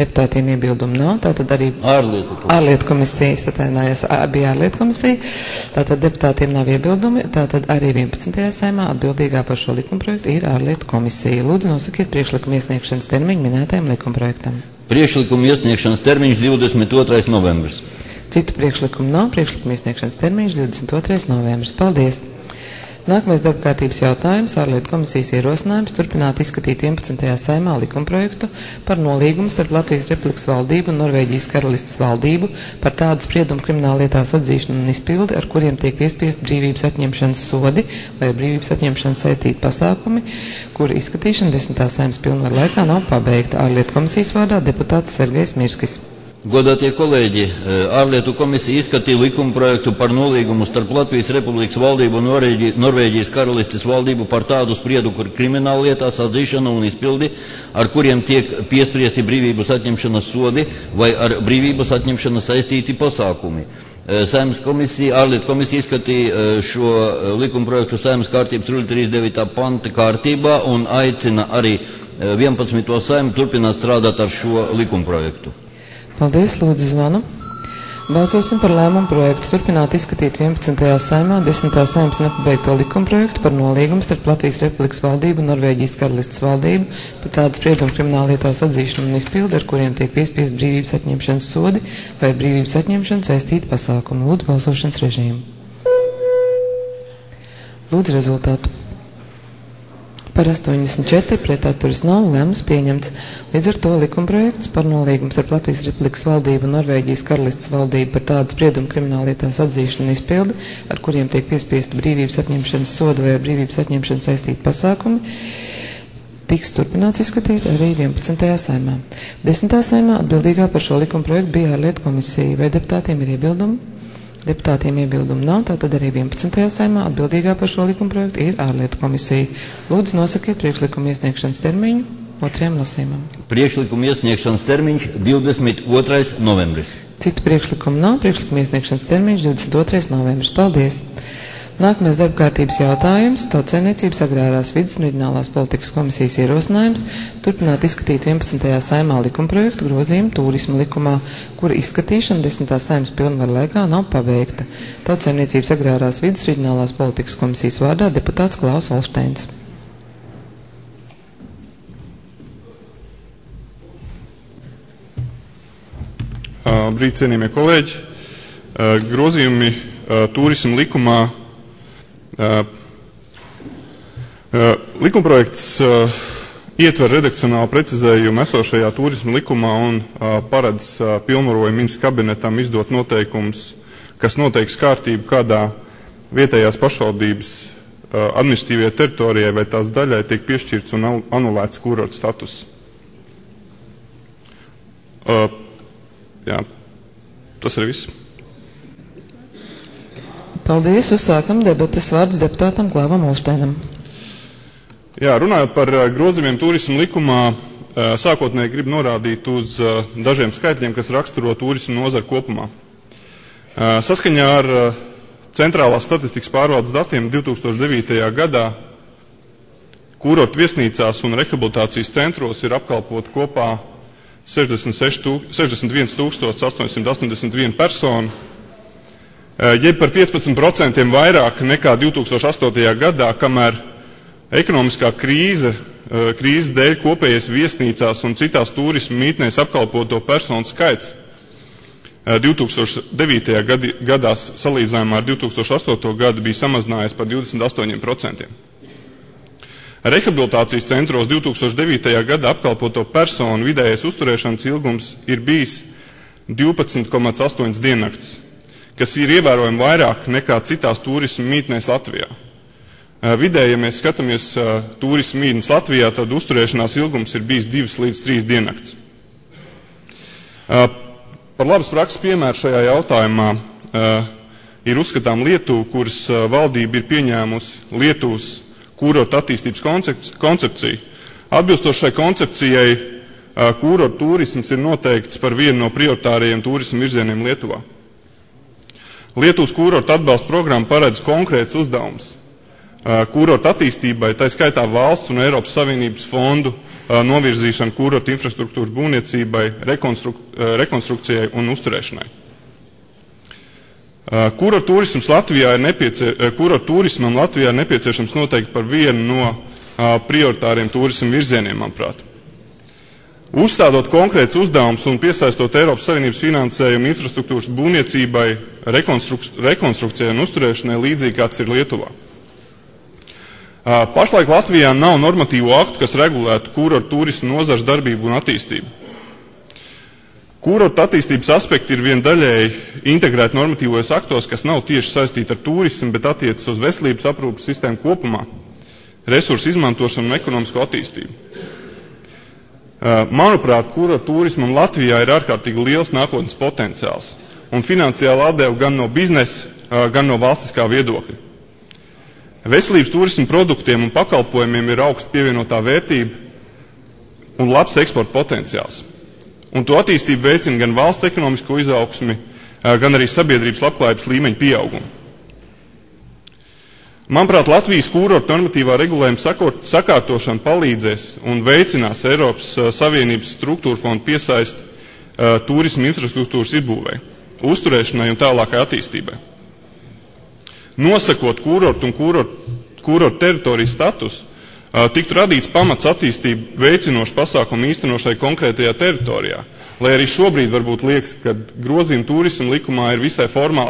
Deputātiem iebildumu nav, tātad arī ārlietu komisijas, atvainājos, bija ārlietu komisija, tātad deputātiem nav iebildumi, tātad arī 11. saimā atbildīgā par šo likumprojektu ir ārlietu komisija. Lūdzu, nosakiet priekšlikumu iesniegšanas termiņu minētajam likumprojektam. Priekšlikumu iesniegšanas termiņš 22. novembris. Citu priekšlikumu nav, priekšlikumu iesniegšanas termiņš 22. novembris. Paldies! Nākamais darbkārtības jautājums - ārlietu komisijas ierosinājums turpināt izskatīt 11. saimā likumprojektu par nolīgumu starp Latvijas Republikas valdību un Norvēģijas Karalistes valdību par tādu spriedumu krimināllietās atzīšanu un izpildi, ar kuriem tiek piespiest brīvības atņemšanas sodi vai ar brīvības atņemšanas saistīti pasākumi, kura izskatīšana 10. saimas pilnvaru laikā nav pabeigta. Ārlietu komisijas vārdā deputāts Sergejs Mirskis. Godātie kolēģi, ārlietu komisija izskatīja likumprojektu par nolīgumu starp Latvijas Republikas valdību un Norvēģijas Karalistes valdību par tādu spriedumu krimināllietās atzīšanu un izpildi, ar kuriem tiek piespriesti brīvības atņemšanas sodi vai ar brīvības atņemšanas saistīti pasākumi. Saeimas komisija, ārlietu komisija izskatīja šo likumprojektu Saeimas kārtības ruļa 39. panta kārtībā un aicina arī 11. saimu turpināt strādāt ar šo likumprojektu. Paldies, lūdzu zvanu. Balsosim par lēmumu projektu turpināt izskatīt 11. saimā 10. saimas nepabeigto likumprojektu par nolīgumu starp Latvijas Republikas valdību un Norvēģijas Karalistes valdību par tādu spriedumu krimināllietās atzīšanu un izpildi, ar kuriem tiek piespiest brīvības atņemšanas sodi vai ar brīvības atņemšanu saistīti pasākumi. Lūdzu balsošanas režīmu. Lūdzu rezultātu. Par 84 pret atturas nav, lēmums pieņemts. Līdz ar to likumprojekts par nolīgumu starp Latvijas Republikas valdību un Norvēģijas Karalistes valdību par tādu spriedumu krimināllietās atzīšanu un izpildi, ar kuriem tiek piespiesta brīvības atņemšanas soda vai ar brīvības atņemšanu saistīti pasākumi, tiks turpināts izskatīt arī 11. saimā. 10. saimā atbildīgā par šo likumprojektu bija ārlietu komisija. Vai deputātiem ir iebildumi? Deputātiem iebildumu nav, tātad arī 11. saimā atbildīgā par šo likumprojektu ir ārlietu komisija. Lūdzu, nosakiet priekšlikumu iesniegšanas termiņu otrajam lasījumam. Priekšlikumu iesniegšanas termiņš 22. novembris. Citu priekšlikumu nav, priekšlikumu iesniegšanas termiņš 22. novembris. Paldies! Nākamais darbkārtības jautājums - Tautsaimniecības agrārās vides un reģionālās politikas komisijas ierosinājums turpināt izskatīt 11. saimā likumprojektu grozījumu turisma likumā, kura izskatīšana 10. saimas pilnvaru laikā nav pabeigta. Tautsaimniecības agrārās vides un reģionālās politikas komisijas vārdā deputāts Klaus Olšteins. Brīd, cienījamie kolēģi, grozījumi turisma likumā. Likumprojekts ietver redakcionālu precizējumu esošajā turisma likumā un paredz pilnvarojumu ministru kabinetam izdot noteikumus, kas noteiks kārtību, kādā vietējās pašvaldības administratīvajai teritorijai vai tās daļai tiek piešķirts un anulēts kurorta status. Jā, tas ir viss. Paldies, uzsākam debates, vārds deputātam Klāvam Olšteinam. Jā, runājot par grozījumiem turisma likumā, sākotnēji gribu norādīt uz dažiem skaitļiem, kas raksturo turismu nozaru kopumā. Saskaņā ar Centrālās statistikas pārvaldes datiem 2009. gadā kurortu viesnīcās un rehabilitācijas centros ir apkalpot kopā 61,881 personu, jeb par 15% vairāk nekā 2008. gadā, kamēr ekonomiskā krīzes dēļ kopējais viesnīcās un citās turismu mītnēs apkalpoto personu skaits 2009. gadā salīdzinājumā ar 2008. gadu bija samazinājies par 28%. Rehabilitācijas centros 2009. gadā apkalpoto personu vidējais uzturēšanas ilgums ir bijis 12,8 diennakts, kas ir ievērojami vairāk nekā citās turismu mītnēs Latvijā. Vidēji, ja mēs skatāmies turismu mītnes Latvijā, tad uzturēšanās ilgums ir bijis 2 līdz 3 diennakts. Par labas prakses piemēru šajā jautājumā ir uzskatām Lietuva, kuras valdība ir pieņēmusi Lietuvas kurortu attīstības koncepciju. Atbilstoši šai koncepcijai, kurortu turisms ir noteikts par vienu no prioritārajiem turismu virzieniem Lietuvā. Lietuvas kurortu atbalsta programma paredz konkrēts uzdevums kurortu attīstībai, tā skaitā valsts un Eiropas Savienības fondu novirzīšanu kurortu infrastruktūras būvniecībai, rekonstrukcijai un uzturēšanai. Kurortu turismam Latvijā ir nepieciešams noteikti par vienu no prioritāriem turismu virzieniem, manuprāt. Uzstādot konkrēts uzdevums un piesaistot Eiropas Savienības finansējumu infrastruktūras būvniecībai, rekonstrukcijai un uzturēšanai līdzīgi kāds ir Lietuvā. Pašlaik Latvijā nav normatīvu aktu, kas regulētu kurortu turismu nozares darbību un attīstību. Kurortu attīstības aspekti ir viendaļēji integrēti normatīvos aktos, kas nav tieši saistīti ar turismu, bet attiecas uz veselības aprūpes sistēmu kopumā, resursu izmantošanu un ekonomisko attīstību. Manuprāt, kurortu turismam Latvijā ir ārkārtīgi liels nākotnes potenciāls un finansiāli atdeva gan no biznesa, gan no valstiskā viedokļa. Veselības turismu produktiem un pakalpojumiem ir augsta pievienotā vērtība un labs eksporta potenciāls. Un to attīstību veicina gan valsts ekonomisko izaugsmi, gan arī sabiedrības labklājības līmeņa pieaugumu. Manuprāt, Latvijas kurortu normatīvā regulējuma sakārtošana palīdzēs un veicinās Eiropas Savienības struktūra fondu piesaist turismu infrastruktūras izbūvei, uzturēšanai un tālākai attīstībai. Nosakot kurortu un kurortu teritorijas status, tiktu radīts pamats attīstību veicinošu pasākumu īstenošai konkrētajā teritorijā, lai arī šobrīd varbūt liekas, ka grozījuma turismu likumā ir visai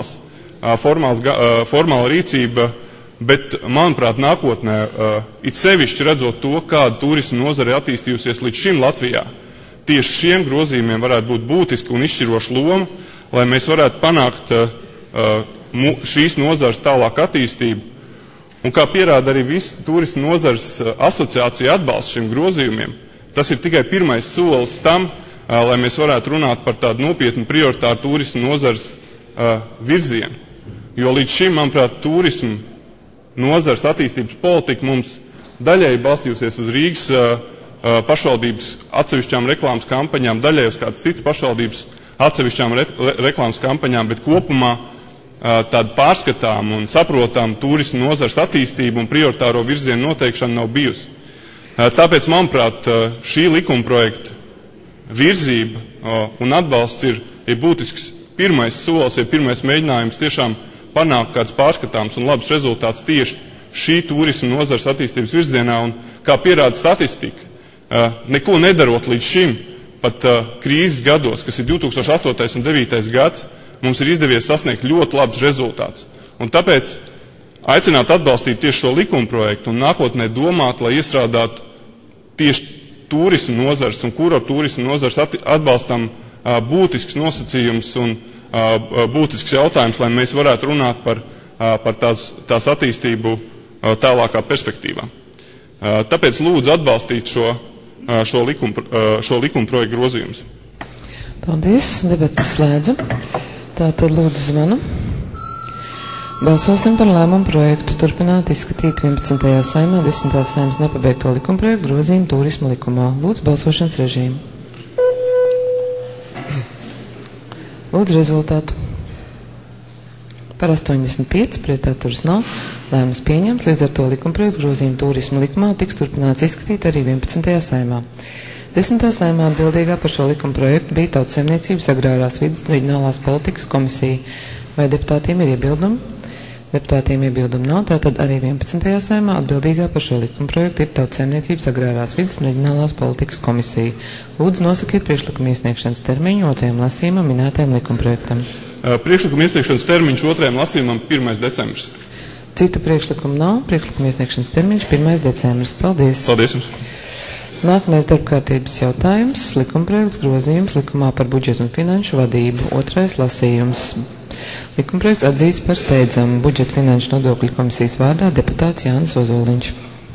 formāla rīcība, bet, manuprāt, nākotnē, it sevišķi redzot to, kāda turisma nozare attīstījusies līdz šim Latvijā, tieši šiem grozījumiem varētu būt būtiska un izšķiroša loma, lai mēs varētu panākt šīs nozares tālāk attīstību. Un kā pierāda arī visa turisma nozares asociācija atbalsts šiem grozījumiem, tas ir tikai pirmais solis tam, lai mēs varētu runāt par tādu nopietnu prioritāru turisma nozares virzienu. Jo līdz šim, manuprāt, turisma nozares attīstības politika mums daļēji balstījusies uz Rīgas pašvaldības atsevišķām reklāmas kampaņām, daļēji uz kādas citas pašvaldības atsevišķām reklāmas kampaņām, bet kopumā tāda pārskatām un saprotam turismu nozares attīstību un prioritāro virzienu noteikšana nav bijusi. Tāpēc, manuprāt, šī likuma projekta virzība un atbalsts ir būtisks pirmais solis, ir pirmais mēģinājums tiešām panākt kāds pārskatāms un labs rezultāts tieši šī turismu nozares attīstības virzienā. Un, kā pierāda statistika, neko nedarot līdz šim, pat krīzes gados, kas ir 2008. un 2009. gads, mums ir izdevies sasniegt ļoti labs rezultāts. Un tāpēc aicināt atbalstīt tieši šo likuma projektu un nākotnē domāt, lai iestrādātu tieši turismu nozars un kurortu turismu nozars atbalstam būtisks nosacījums un būtisks jautājums, lai mēs varētu runāt par tās attīstību tālākā perspektīvā. Tāpēc lūdzu atbalstīt šo likuma projektu grozījumus. Paldies, debatas slēdzu. Tātad lūdzu zvanu. Balsosim par lēmumu projektu turpināt izskatīt 11. saimā 10. saimas nepabeigto likuma projektu grozījumu turisma likumā. Lūdzu balsošanas režīmu. Lūdzu rezultātu. Par 85, pret atturas nav. Lēmums pieņemts, līdz ar to likuma projektu grozījumu turisma likumā tiks turpināts izskatīt arī 11. saimā. 10. saimā atbildīgā par šo likuma projektu bija Tautsaimniecības agrārās vides un reģionālās politikas komisija. Vai deputātiem ir iebildumi? Deputātiem iebildumi nav, tātad arī 11. saimā atbildīgā par šo likuma projektu ir Tautsaimniecības agrārās vides un reģionālās politikas komisija. Lūdzu nosakiet priekšlikuma iesniegšanas termiņu otrajam lasījumam minētajam likuma projektam. Priekšlikuma iesniegšanas termiņš otrajam lasījumam 1. decembris. Citu priekšlikumu nav, priekšlikuma iesniegšanas termiņš 1. decembris. Paldies. Paldies jums. Nākamais darbkārtības jautājums - likumprojekts grozījums likumā par budžetu un finanšu vadību. Otrais lasījums. Likumprojekts atzīts par steidzamu budžeta finanšu nodokļu komisijas vārdā deputāts Jānis Ozoliņš.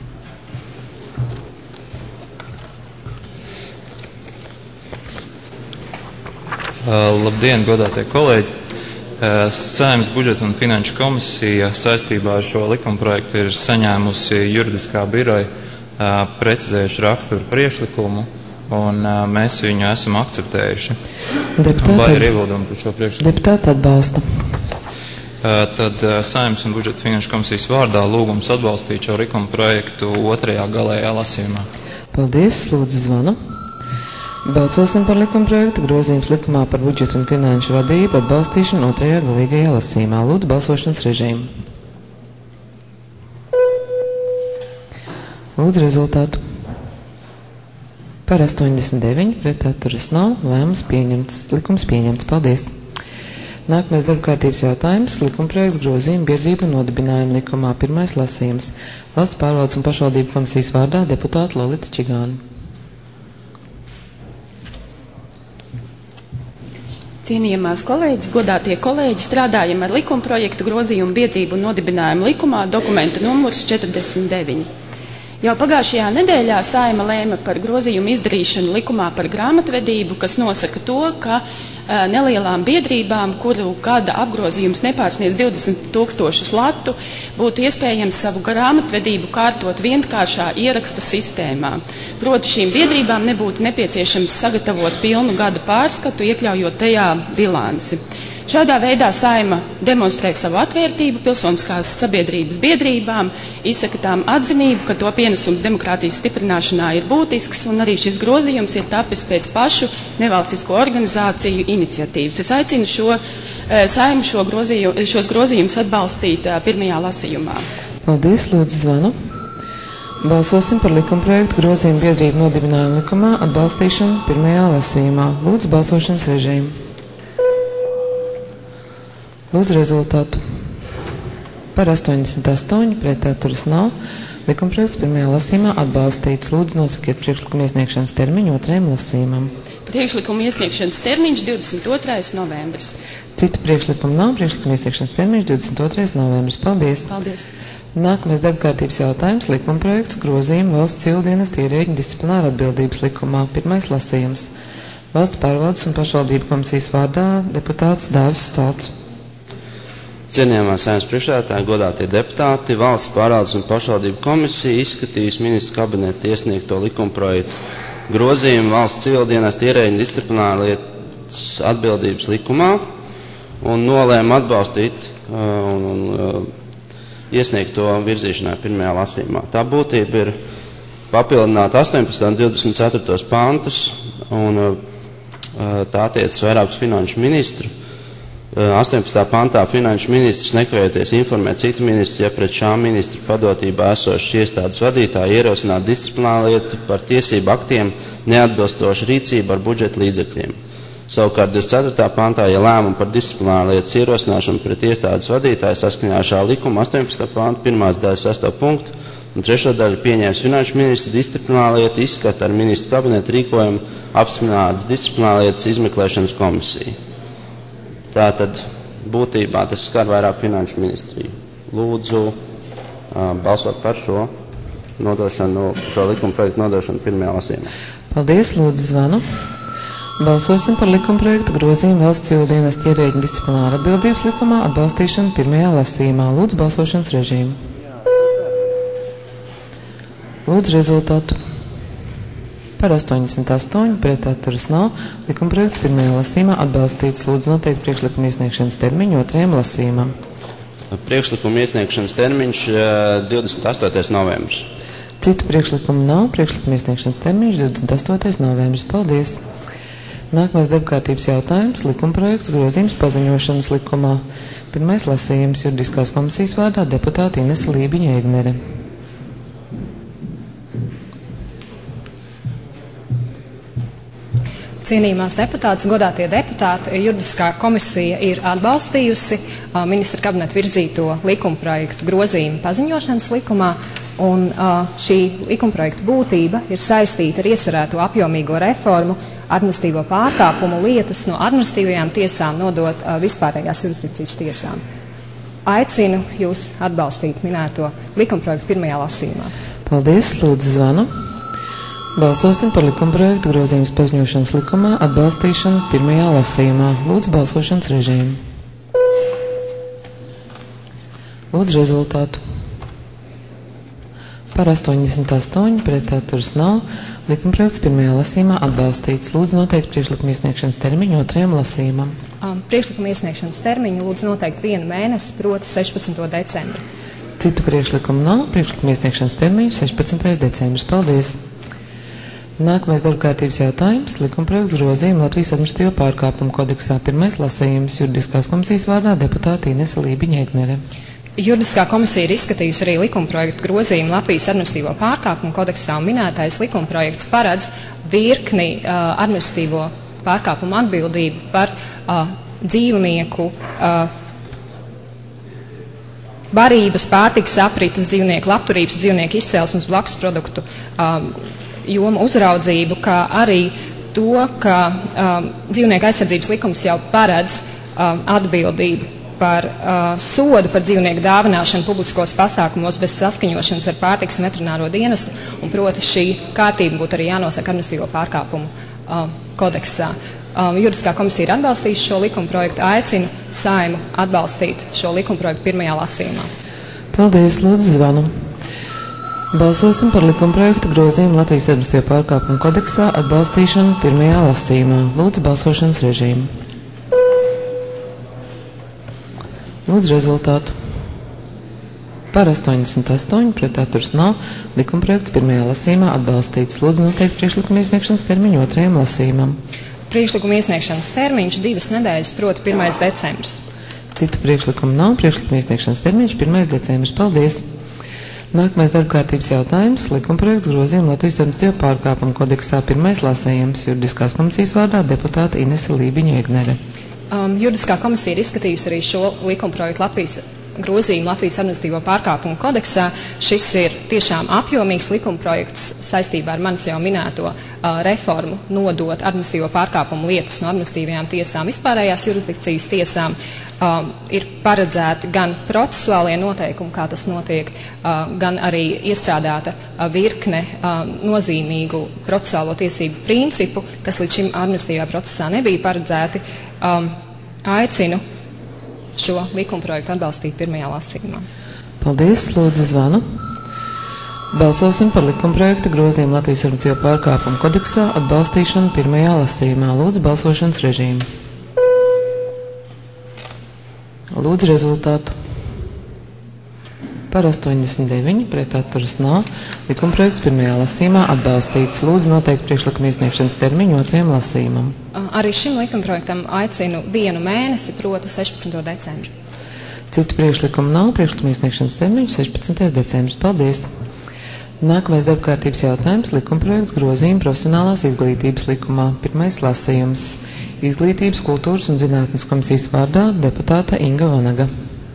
Labdien, godātie kolēģi! Saeimas budžeta un finanšu komisija saistībā ar šo likumprojektu ir saņēmusi juridiskā biroja precizējuši raksturu priekšlikumu, un mēs viņu esam akceptējuši. Vai ir iebildumi par šo priekšlikumu? Deputāti atbalsta. Tad Saeimas un budžeta finanšu komisijas vārdā lūgums atbalstīt šo likuma projektu otrajā galējā lasījumā. Paldies, lūdzu zvanu. Balsosim par likumprojektu grozījums likumā par budžetu un finanšu vadību atbalstīšanu otrajā galīgajā lasījumā. Lūdzu balsošanas režīmu. Lūdzu rezultātu. Par 89, pret atturas nav, lēmums pieņemts, likums pieņemts. Paldies. Nākamais darba kārtības jautājums. Likumprojekts grozījuma biedrību un nodibinājumu likumā. Pirmais lasījums. Valsts pārvaldes un pašvaldību komisijas vārdā deputāta Lolita Čigāna. Cienījamās kolēģis, godātie kolēģi, strādājam ar likumprojektu grozījumu biedrību un nodibinājumu likumā, dokumenta numurs 49. Jau pagājušajā nedēļā Saeima lēma par grozījumu izdarīšanu likumā par grāmatvedību, kas nosaka to, ka nelielām biedrībām, kuru gada apgrozījums nepārsniedz 20 000 latu, būtu iespējams savu grāmatvedību kārtot vienkāršā ieraksta sistēmā. Proti šīm biedrībām nebūtu nepieciešams sagatavot pilnu gada pārskatu, iekļaujot tajā bilanci. Šādā veidā Saeima demonstrē savu atvērtību pilsoniskās sabiedrības biedrībām, izsaka tām atzinību, ka to pienesums demokrātijas stiprināšanā ir būtisks, un arī šis grozījums ir tapis pēc pašu nevalstisko organizāciju iniciatīvas. Es aicinu Saeimu šos grozījumus atbalstīt pirmajā lasījumā. Paldies, lūdzu zvanu. Balsosim par likumprojektu grozījumu biedrību nodibinājumu likumā atbalstīšanu pirmajā lasījumā. Lūdzu balsošanas režīmu. Lūdzu rezultātu. Par 88, pret atturas nav. Likumprojekts pirmajā lasījumā atbalstīts. Lūdzu nosakiet priekšlikumu iesniegšanas termiņu otrajam lasījumam. Priekšlikumu iesniegšanas termiņš 22. novembris. Citu priekšlikumu nav. Priekšlikumu iesniegšanas termiņš 22. novembris. Paldies. Paldies. Nākamais darbkārtības jautājums. Likumprojekts grozījumu valsts civildienesta ierēģņu disciplināra atbildības likumā. Pirmais lasījums. Valsts pārvaldes un pašvaldību komisijas vārdā deputāts Dāvis Stalts. Cienījamā Saeimas priekšsēdētāji, godātie deputāti, Valsts pārvaldes un pašvaldību komisija izskatījis ministru kabineta iesniegto likumprojektu grozījumu valsts civildienesta ierēģņu disciplināra lietas atbildības likumā un nolēma atbalstīt iesniegto virzīšanai pirmajā lasījumā. Tā būtība ir papildināt 18. un 24. pantus, un tā attiecas vairākus finanšu ministru. 18. pantā finanšu ministrs nekavēties informēt citu ministru, ja pret šā ministra padotībā esošas iestādes vadītāji ierosināt disciplināru lietu par tiesību aktiem neatbilstošu rīcību ar budžeta līdzekļiem. Savukārt 24. pantā, ja lēmumu par disciplināru lietas ierosināšanu pret iestādes vadītāju saskaņā šā likuma 18. pantu, 1. daļas 6. punktu un 3. daļu pieņēmis finanšu ministra disciplināru lietu izskata ar ministru kabinetu rīkojumu apstiprinātas disciplināru lietas izmeklēšanas komisiju. Tātad būtībā tas skar vairāk finanšu ministriju. Lūdzu balsot par šo likumprojektu nodošanu pirmajā lasījumā. Paldies, lūdzu zvanu. Balsosim par likumprojektu grozījumu valsts civildienesta ierēģņu disciplināra atbildības likumā atbalstīšanu pirmajā lasījumā. Lūdzu balsošanas režīmu. Lūdzu rezultātu. Par 88, pret atturas nav. Likumprojekts pirmajā lasījumā atbalstīts. Lūdzu noteikti priekšlikumu iesniegšanas termiņu otrajam lasījumam. Priekšlikumu iesniegšanas termiņš 28. novembris. Citu priekšlikumu nav. Priekšlikumu iesniegšanas termiņš 28. novembris. Paldies. Nākamais darbkārtības jautājums. Likumprojekts grozījums paziņošanas likumā. Pirmais lasījums juridiskās komisijas vārdā deputāta Inese Lībiņa Egnere. Cienījumās deputātes, godātie deputāti, juridiskā komisija ir atbalstījusi ministra kabineta virzīto likumprojektu grozījumu paziņošanas likumā, un šī likumprojekta būtība ir saistīta ar iecerēto apjomīgo reformu administratīvo pārkāpumu lietas no administratīvajām tiesām nodot vispārējās jurisdikcijas tiesām. Aicinu jūs atbalstīt minēto likumprojektu pirmajā lasījumā. Paldies, lūdzu zvanu. Balsosim par likumprojektu grozījums paziņošanas likumā atbalstīšanu pirmajā lasījumā. Lūdzu balsošanas režīmu. Lūdzu rezultātu. Par 88, pret atturas nav. Likumprojekts pirmajā lasījumā atbalstīts. Lūdzu noteikti priekšlikumu iesniegšanas termiņu otrajam lasījumam. Priekšlikumu iesniegšanas termiņu lūdzu noteikti 1 mēnesi, proti 16. decembri. Citu priekšlikumu nav. Priekšlikumu iesniegšanas termiņu 16. decembris. Paldies. Nākamais darbkārtības jautājums - likumprojekts grozījumi Latvijas administratīvo pārkāpumu kodeksā. Pirmais lasījums juridiskās komisijas vārdā deputāte Inese Lībiņa-Egnere. Juridiskā komisija ir izskatījusi arī likumprojektu grozījumu Latvijas administratīvo pārkāpumu kodeksā, un minētais likumprojekts paredz virkni administratīvo pārkāpumu atbildību par dzīvnieku barības, pārtikas aprites, dzīvnieku labturības, dzīvnieku izcelsmes, blakus produktu jomu uzraudzību, kā arī to, ka dzīvnieku aizsardzības likums jau paredz atbildību par sodu par dzīvnieku dāvināšanu publiskos pasākumos bez saskaņošanas ar pārtikas un veterināro dienestu, un proti šī kārtība būtu arī jānosaka administratīvo pārkāpumu kodeksā. Juridiskā komisija ir atbalstījusi šo likumprojektu, aicinu Saeimu atbalstīt šo likumprojektu pirmajā lasījumā. Paldies, lūdzu zvanu. Balsosim par likumprojektu grozījumu Latvijas administratīvo pārkāpumu kodeksā atbalstīšanu pirmajā lasījumā. Lūdzu balsošanas režīmu. Lūdzu rezultātu. Par 88, pret atturs nav. Likumprojekts pirmajā lasījumā atbalstīts. Lūdzu noteikt priekšlikuma iesniegšanas termiņu otrajam lasījumam. Priekšlikuma iesniegšanas termiņš 2 nedēļas, proti 1. decembris. Citu priekšlikumu nav. Priekšlikuma iesniegšanas termiņš 1. decembris. Paldies! Nākamais darbkārtības jautājums - likumprojekts grozījumu Latvijas administratīvo pārkāpumu kodeksā. Pirmais lasējums juridiskās komisijas vārdā deputāte Inese Lībiņa-Egnere. Juridiskā komisija ir izskatījusi arī šo likumprojektu grozījumu Latvijas administratīvo pārkāpumu kodeksā. Šis ir tiešām apjomīgs likumprojekts saistībā ar manis jau minēto reformu nodot administratīvo pārkāpumu lietas no administratīvajām tiesām vispārējās jurisdikcijas tiesām. Ir paredzēti gan procesuālie noteikumi, kā tas notiek, gan arī iestrādāta virkne nozīmīgu procesuālo tiesību principu, kas līdz šim administratīvajā procesā nebija paredzēti. Aicinu šo likumprojektu atbalstīt pirmajā lasījumā. Paldies, lūdzu zvanu. Balsosim par likumprojektu grozījumu Latvijas administratīvo pārkāpumu kodeksā atbalstīšanu pirmajā lasījumā. Lūdzu balsošanas režīmu. Lūdzu rezultātu. Par 89, pret atturas nav. Likumprojekts pirmajā lasījumā atbalstīts. Lūdzu noteikt priekšlikuma iesniegšanas termiņu otrajam lasījumam. Arī šim likumprojektam aicinu 1 mēnesi, proti 16. decembri. Citu priekšlikumu nav. Priekšlikuma iesniegšanas termiņš 16. decembris. Paldies! Nākamais darbkārtības jautājums - likumprojekts grozījuma profesionālās izglītības likumā. Pirmais lasījums - Izglītības, kultūras un zinātnes komisijas vārdā deputāte Inga Vanaga.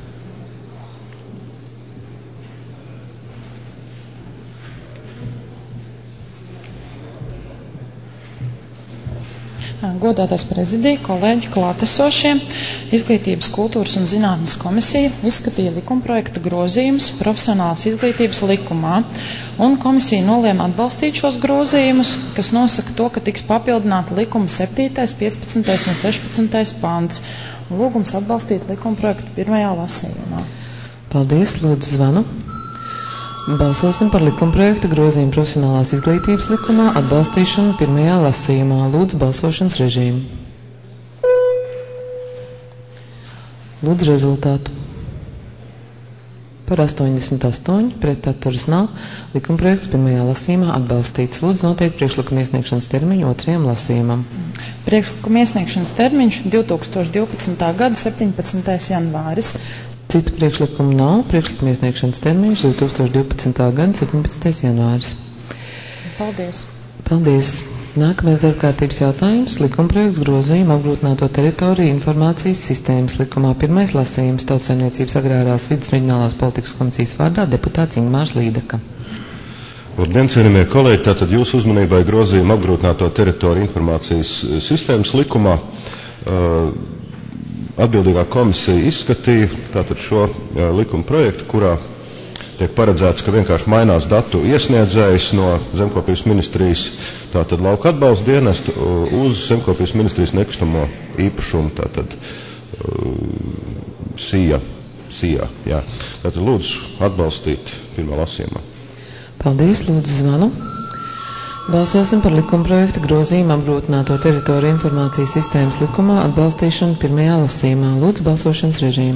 Godātais prezidija, kolēģi, klātesošie, Izglītības, kultūras un zinātnes komisija izskatīja likumprojekta grozījumus profesionālās izglītības likumā, un komisija nolēma atbalstīt šos grozījumus, kas nosaka to, ka tiks papildināti likuma 7., 15. un 16. pants. Lūgums atbalstīt likumprojektu pirmajā lasījumā. Paldies, lūdzu zvanu. Balsosim par likumprojekta grozījumu profesionālās izglītības likumā atbalstīšanu pirmajā lasījumā. Lūdzu balsošanas režīmu. Lūdzu rezultātu. Par 88, pret atturas nav. Likumprojekts pirmajā lasījumā atbalstīts. Lūdzu noteikt priekšlikuma iesniegšanas termiņu otrajam lasījumam. Priekšlikuma iesniegšanas termiņš 2012. gada 17. janvāris. Citu priekšlikumu nav. Priekšlikuma iesniegšanas termiņš 2012. gada 17. janvāris. Paldies. Paldies. Nākamais darbkārtības jautājums - likumprojekts grozījumu apgrūtināto teritoriju informācijas sistēmas likumā. Pirmais lasījums Tautsaimniecības agrārās vides reģionālās politikas komisijas vārdā deputāts Ingmārs Līdaka. Labdien, cienījamie kolēģi, tātad jūsu uzmanībai grozījumu apgrūtināto teritoriju informācijas sistēmas likumā. Atbildīgā komisija izskatīja tātad šo likuma projektu, kurā tiek paredzēts, ka vienkārši mainās datu iesniedzējs no Zemkopības ministrijas tātad lauka atbalsta dienestu uz Zemkopības ministrijas nekustamo īpašumu, tātad SIA, jā. Tātad lūdzu atbalstīt pirmā lasījumā. Paldies, lūdzu zvanu. Balsosim par likumprojekta grozījumu apgrūtināto teritoriju informācijas sistēmas likumā atbalstīšanu pirmajā lasījumā. Lūdzu balsošanas režīmu.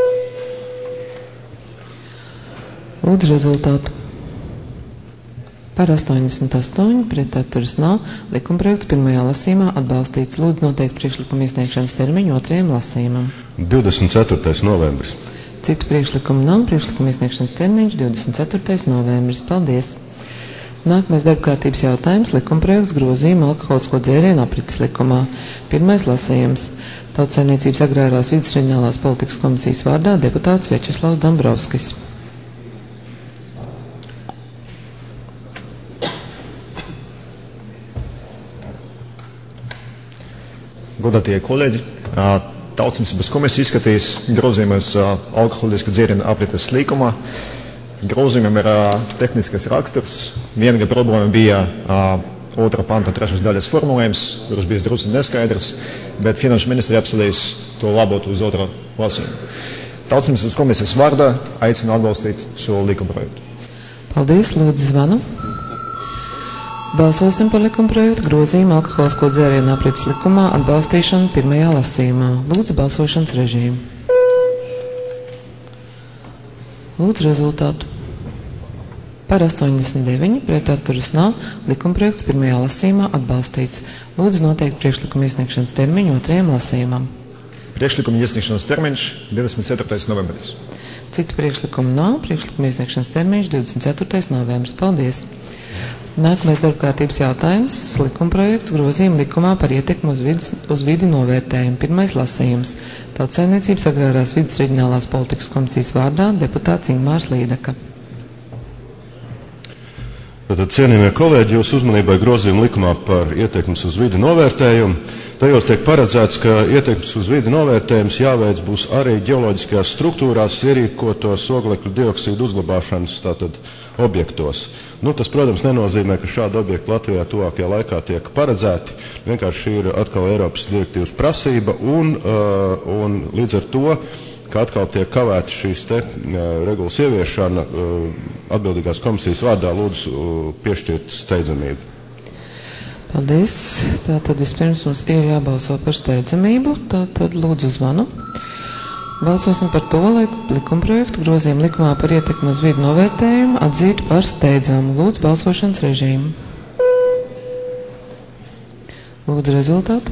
Lūdzu rezultātu. Par 88, pret atturas nav. Likumprojekts pirmajā lasījumā atbalstīts. Lūdzu noteikt priekšlikumu iesniegšanas termiņu otrajam lasījumam. 24. novembris. Citu priekšlikumu nav. Priekšlikumu iesniegšanas termiņš 24. novembris. Paldies! Nākamais darbkārtības jautājums - likumprojekts grozījuma alkoholisko dzērienu aprites likumā. Pirmais lasījums. Tautsaimniecības agrārās vides reģionālās politikas komisijas vārdā deputāts Večeslavs Dambrovskis. Godātie kolēģi, Tautsaimniecības komisija izskatīs grozījumus alkoholiska dzērienu aprites likumā. Grozījumam ir tehniskas raksturs. Vienīgā problēma bija 2. panta 3. daļas formulējums, kurš bija drusku neskaidrs, bet Finanšu ministrija apsolījis to labot uz 2. lasījumu. Tautsaimniecības komisijas vārdā aicinu atbalstīt šo likumprojektu. Paldies, lūdzu zvanu. Balsosim par likumprojektu grozījumu alkoholisko dzērienu aprites likumā atbalstīšanu pirmajā lasījumā. Lūdzu balsošanas režīmu. Lūdzu rezultātu. Par 89, pret atturas nav. Likumprojekts pirmajā lasījumā atbalstīts. Lūdzu noteikt priekšlikumu iesniegšanas termiņu otrajam lasījumam. Priekšlikuma iesniegšanas termiņš 24. novembris. Citu priekšlikumu nav. Priekšlikuma iesniegšanas termiņš 24. novembris. Paldies! Nākamais darbkārtības jautājums - likumprojekts grozījuma likumā par ietekmi uz vidi novērtējumu. Pirmais lasījums. Tautsaimniecības agrārās vides reģionālās politikas komisijas vārdā deputāts Ingmārs Līdaka. Tātad, cienījamie kolēģi, jūsu uzmanībai grozījuma likumā par ietekmes uz vidi novērtējumu. Tajos tiek paredzēts, ka ietekmes uz vidi novērtējums jāveic būs arī ģeoloģiskajās struktūrās ierīkotos oglekļa dioksīdu uzglabāšanas objektos. Tas, protams, nenozīmē, ka šādi objekti Latvijā tuvākajā laikā tiek paredzēti. Vienkārši šī ir atkal Eiropas direktīvas prasība un līdz ar to, ka atkal tiek kavēta šīs regulas ieviešana, atbildīgās komisijas vārdā lūdzu piešķirt steidzamību. Paldies. Tātad vispirms mums ir jābalso par steidzamību. Tātad lūdzu zvanu. Balsosim par to, lai likumprojektu grozījumu likumā par ietekmi uz vidi novērtējumu atzītu par steidzamu. Lūdzu balsošanas režīmu. Lūdzu rezultātu.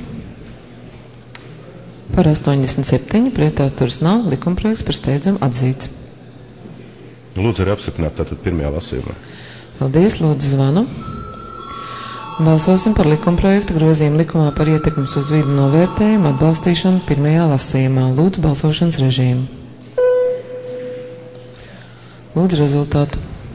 Par 87, pret atturas nav. Likumprojekts par steidzamu atzīts. Lūdzu arī apstiprināt tātad pirmajā lasījumā. Paldies, lūdzu zvanu. Balsosim par likumprojektu grozījumu likumā par ietekmes uz vidi novērtējumu atbalstīšanu pirmajā lasījumā. Lūdzu balsošanas režīmu. Lūdzu rezultātu.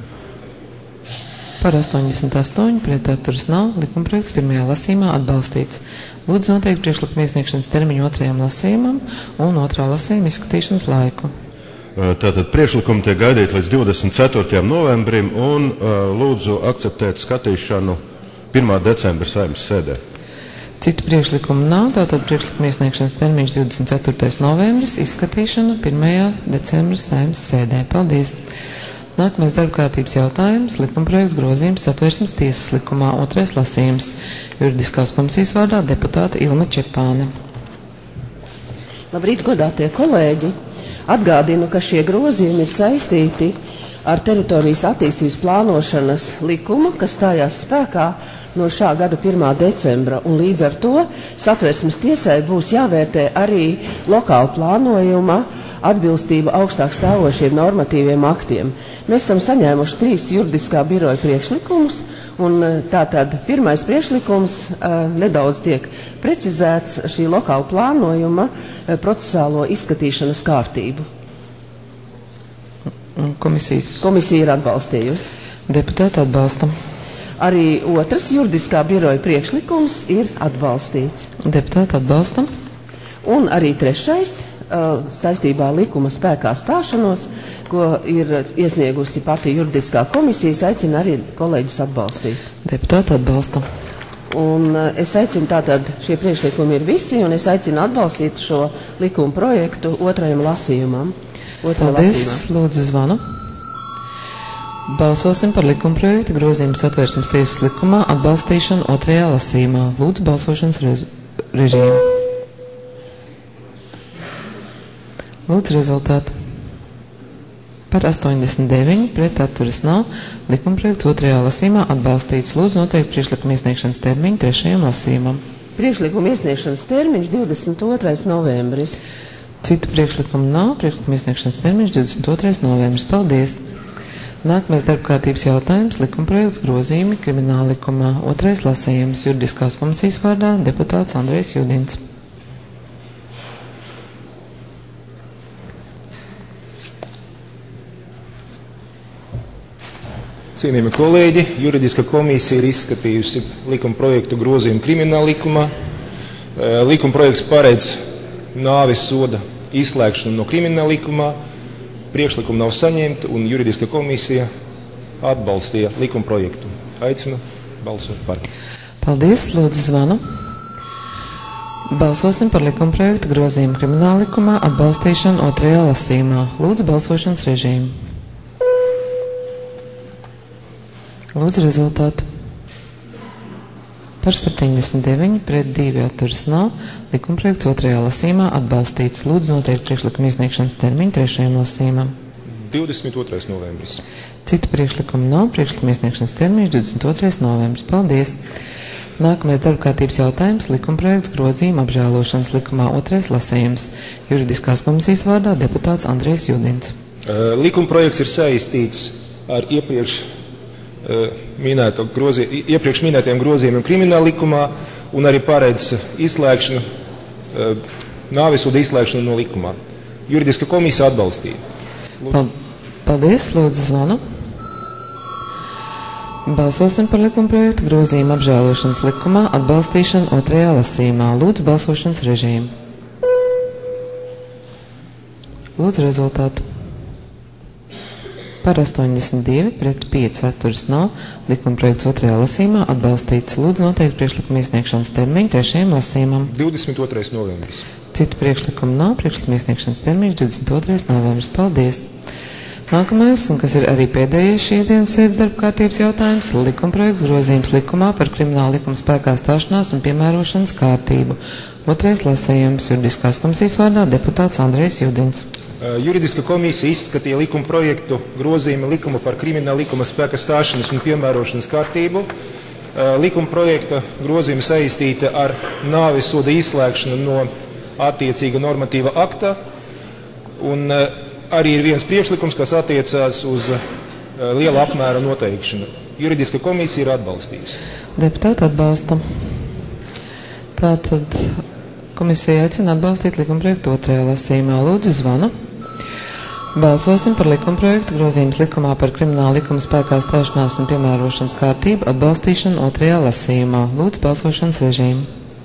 Par 88, pret atturas nav. Likumprojekts pirmajā lasījumā atbalstīts. Lūdzu noteikt priekšlikumu iesniegšanas termiņu otrajam lasījumam un otrā lasījuma izskatīšanas laiku. Tātad priekšlikumi tiek gaidīti līdz 24. novembrim un lūdzu akceptēt skatīšanu 1. decembra Saeimas sēdē. Citu priekšlikumu nav, tātad priekšlikuma iesniegšanas termiņš 24. novembris, izskatīšana 1. decembra Saeimas sēdē. Paldies! Nākamais darbkārtības jautājums - likumprojekts grozījums Satversmes tiesas likumā, otrais lasījums. Juridiskās komisijas vārdā deputāte Ilma Čepāne. Labrīt, godātie kolēģi! Atgādinu, ka šie grozījumi ir saistīti ar teritorijas attīstības plānošanas likumu, kas stājās spēkā no šā gada 1. decembra, un līdz ar to Satversmes tiesai būs jāvērtē arī lokāla plānojuma atbilstība augstāk stāvošiem normatīviem aktiem. Mēs esam saņēmuši 3 juridiskā biroja priekšlikumus, un tātad pirmais priekšlikums nedaudz tiek precizēts šī lokāla plānojuma procesālo izskatīšanas kārtību. Komisija ir atbalstījusi. Deputāti atbalsta. Arī otrs juridiskā biroja priekšlikums ir atbalstīts. Deputāti atbalsta. Un arī trešais saistībā likuma spēkā stāšanos, ko ir iesniegusi pati juridiskā komisija, aicina arī kolēģus atbalstīt. Deputāti atbalsta. Un es aicinu tātad, šie priekšlikumi ir visi, un es aicinu atbalstīt šo likuma projektu otrajam lasījumam. Paldies, lūdzu zvanu. Balsosim par likumprojektu grozījumu Satversmes tiesas likumā atbalstīšanu otrajā lasījumā. Lūdzu balsošanas režīmu. Lūdzu rezultātu. Par 89, pret atturas nav. Likumprojekts otrajā lasījumā atbalstīts. Lūdzu noteikt priekšlikuma iesniegšanas termiņu trešajam lasījumam. Priekšlikuma iesniegšanas termiņš 22. novembris. Citu priekšlikumu nav. Priekšlikuma iesniegšanas termiņš 22. novembris. Paldies! Nākamais darbkārtības jautājums - likumprojekts grozījumi krimināla likumā. Otrais lasījums - juridiskās komisijas vārdā deputāts Andrejs Judins. Cienījami kolēģi, juridiska komisija ir izskatījusi likumprojektu grozījumu krimināla likumā. Likumprojekts paredz nāves soda izslēgšanu no krimināla likumā. Priekšlikumu nav saņemta un juridiska komisija atbalstīja likumprojektu. Aicinu balsot par. Paldies, lūdzu zvanu. Balsosim par likumprojektu grozījumu krimināla likumā atbalstīšanu otrajā lasījumā. Lūdzu balsošanas režīmu. Lūdzu rezultātu. Par 79, pret 2 atturas nav. Likumprojekts otrajā lasījumā atbalstīts. Lūdzu noteikt priekšlikuma iesniegšanas termiņu trešajam lasījumam. 22. novembris. Citu priekšlikumu nav. Priekšlikuma iesniegšanas termiņš 22. novembris. Paldies! Nākamais darbkārtības jautājums - likumprojekts grozījuma apžēlošanas likumā otrais lasījums. Juridiskās komisijas vārdā deputāts Andrejs Judins. Likumprojekts ir saistīts ar iepriekš minētiem grozījumiem krimināla likumā un arī paredz izslēgšanu, nāvisoda izslēgšanu no likumā. Juridiska komisija atbalstīja. Paldies, lūdzu zvanu. Balsosim par likumprojektu grozījumu apžēlošanas likumā atbalstīšanu otrajā lasījumā. Lūdzu balsošanas režīmu. Lūdzu rezultātu. Par 82, pret 5 atturas nav. Likumprojekts otrajā lasījumā atbalstīts. Lūdzu noteikt priekšlikuma iesniegšanas termiņu trešajam lasījumam. 22. novembris. Citu priekšlikumu nav. Priekšlikuma iesniegšanas termiņš 22. novembris. Paldies! Nākamais, un kas ir arī pēdējais šīs dienas sēdes darbkārtības jautājums - likumprojekts grozījums likumā par krimināla likuma spēkā stāšanās un piemērošanas kārtību. Otrais lasījums - juridiskās komisijas vārdā deputāts Andrejs Judins. Juridiska komisija izskatīja likumprojektu grozījumu likuma par krimināla likuma spēka stāšanas un piemērošanas kārtību. Likumprojekta grozījuma saistīta ar nāves soda izslēgšanu no attiecīga normatīva akta. Un arī ir viens priekšlikums, kas attiecās uz liela apmēra noteikšanu. Juridiska komisija ir atbalstījusi. Deputāti atbalsta. Tātad komisija aicina atbalstīt likumprojektu otrajā lasījumā. Lūdzu zvanu. Balsosim par likumprojektu grozījums likumā par krimināla likuma spēkā stāšanās un piemērošanas kārtību atbalstīšanu otrajā lasījumā. Lūdzu balsošanas režīmu.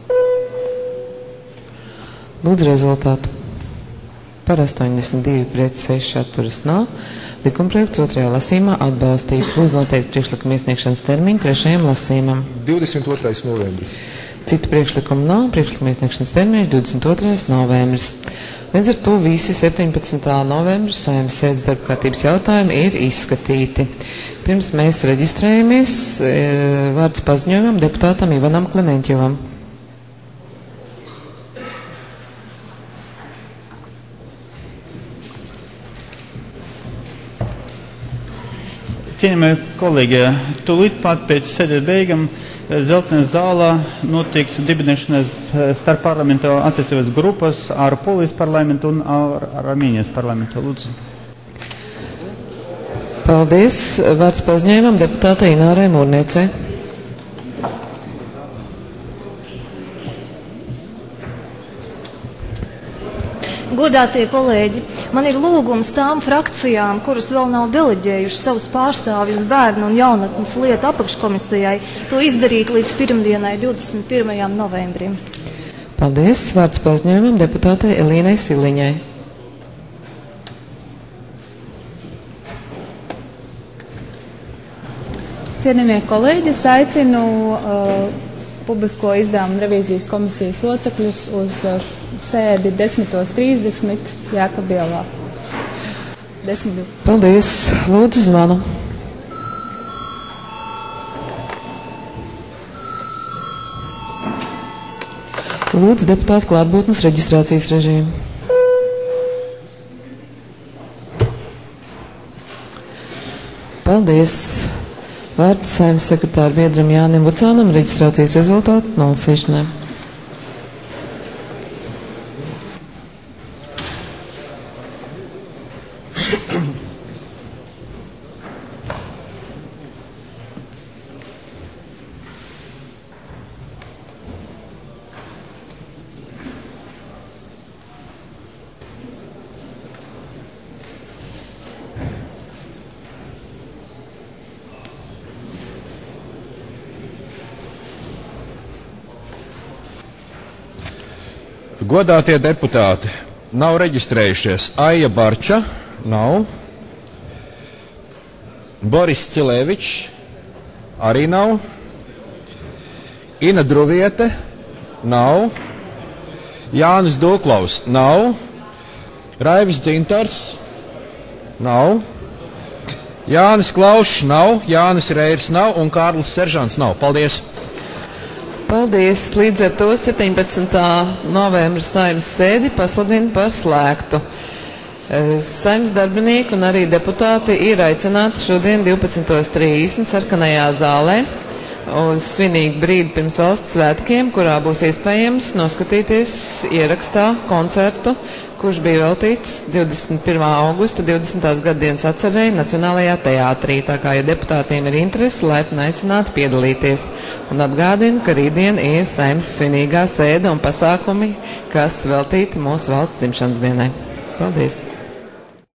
Lūdzu rezultātu. Par 82, pret 6 atturas nav. Likumprojekts otrajā lasījumā atbalstīts. Lūdzu noteikt priekšlikuma iesniegšanas termiņu trešajam lasījumam. 22. novembris. Citu priekšlikumu nav. Priekšlikuma iesniegšanas termiņš 22. novembris. Līdz ar to visi 17. novembris Saeimas sēdes darbkārtības jautājumi ir izskatīti. Pirms mēs reģistrējamies, vārds paziņojumam deputātam Ivanam Klementjevam. Cienījamie kolēģi, tūlīt pat pēc sēdes beigām Zeltnes zālā notiks dibināšanas starpparlamentāro attiecības grupas ar Polijas parlamentu un ar Armēnijas parlamentu. Lūdzu. Paldies. Vārds paziņojumam deputātei Inārai Mūrniecei. Godātie kolēģi, man ir lūgums tām frakcijām, kuras vēl nav deleģējuši savus pārstāvjus bērnu un jaunatnes lietu apakškomisijai, to izdarīt līdz pirmdienai, 21. novembrim. Paldies. Vārds paziņojumam deputātei Elīnai Siliņai. Cienījamie kolēģi, es aicinu publisko izdevumu un revīzijas komisijas locekļus uz sēdi 10:30 Jēkabielā. 10. Paldies. Lūdzu zvanu. Lūdzu deputātu klātbūtnes reģistrācijas režīmu. Paldies. Vārds Saeimas sekretāra biedram Jānim Vucānam reģistrācijas rezultātu nolasīšanai. Godātie deputāti, nav reģistrējušies Aija Barča, nav. Boris Cilēvičs, arī nav. Ina Druviete, nav. Jānis Dūklaus, nav. Raivis Dzintars, nav. Jānis Klaušs, nav. Jānis Reirs, nav. Un Kārlis Seržants, nav. Paldies! Paldies! Līdz ar to 17. novembra Saeimas sēdi pasludina par slēgtu. Saeimas darbinieki un arī deputāti ir aicināti šodien 12:30 sarkanajā zālē uz svinīgu brīdi pirms valsts svētkiem, kurā būs iespējams noskatīties ierakstā koncertu, kurš bija veltīts 21. augusta 20. gadadienas atcerēji Nacionālajā teātrī. Tā kā, ja deputātiem ir interesi, laipni aicināti piedalīties. Un atgādinu, ka rītdien ir Saeimas svinīgā sēde un pasākumi, kas veltīti mūsu valsts dzimšanas dienai. Paldies!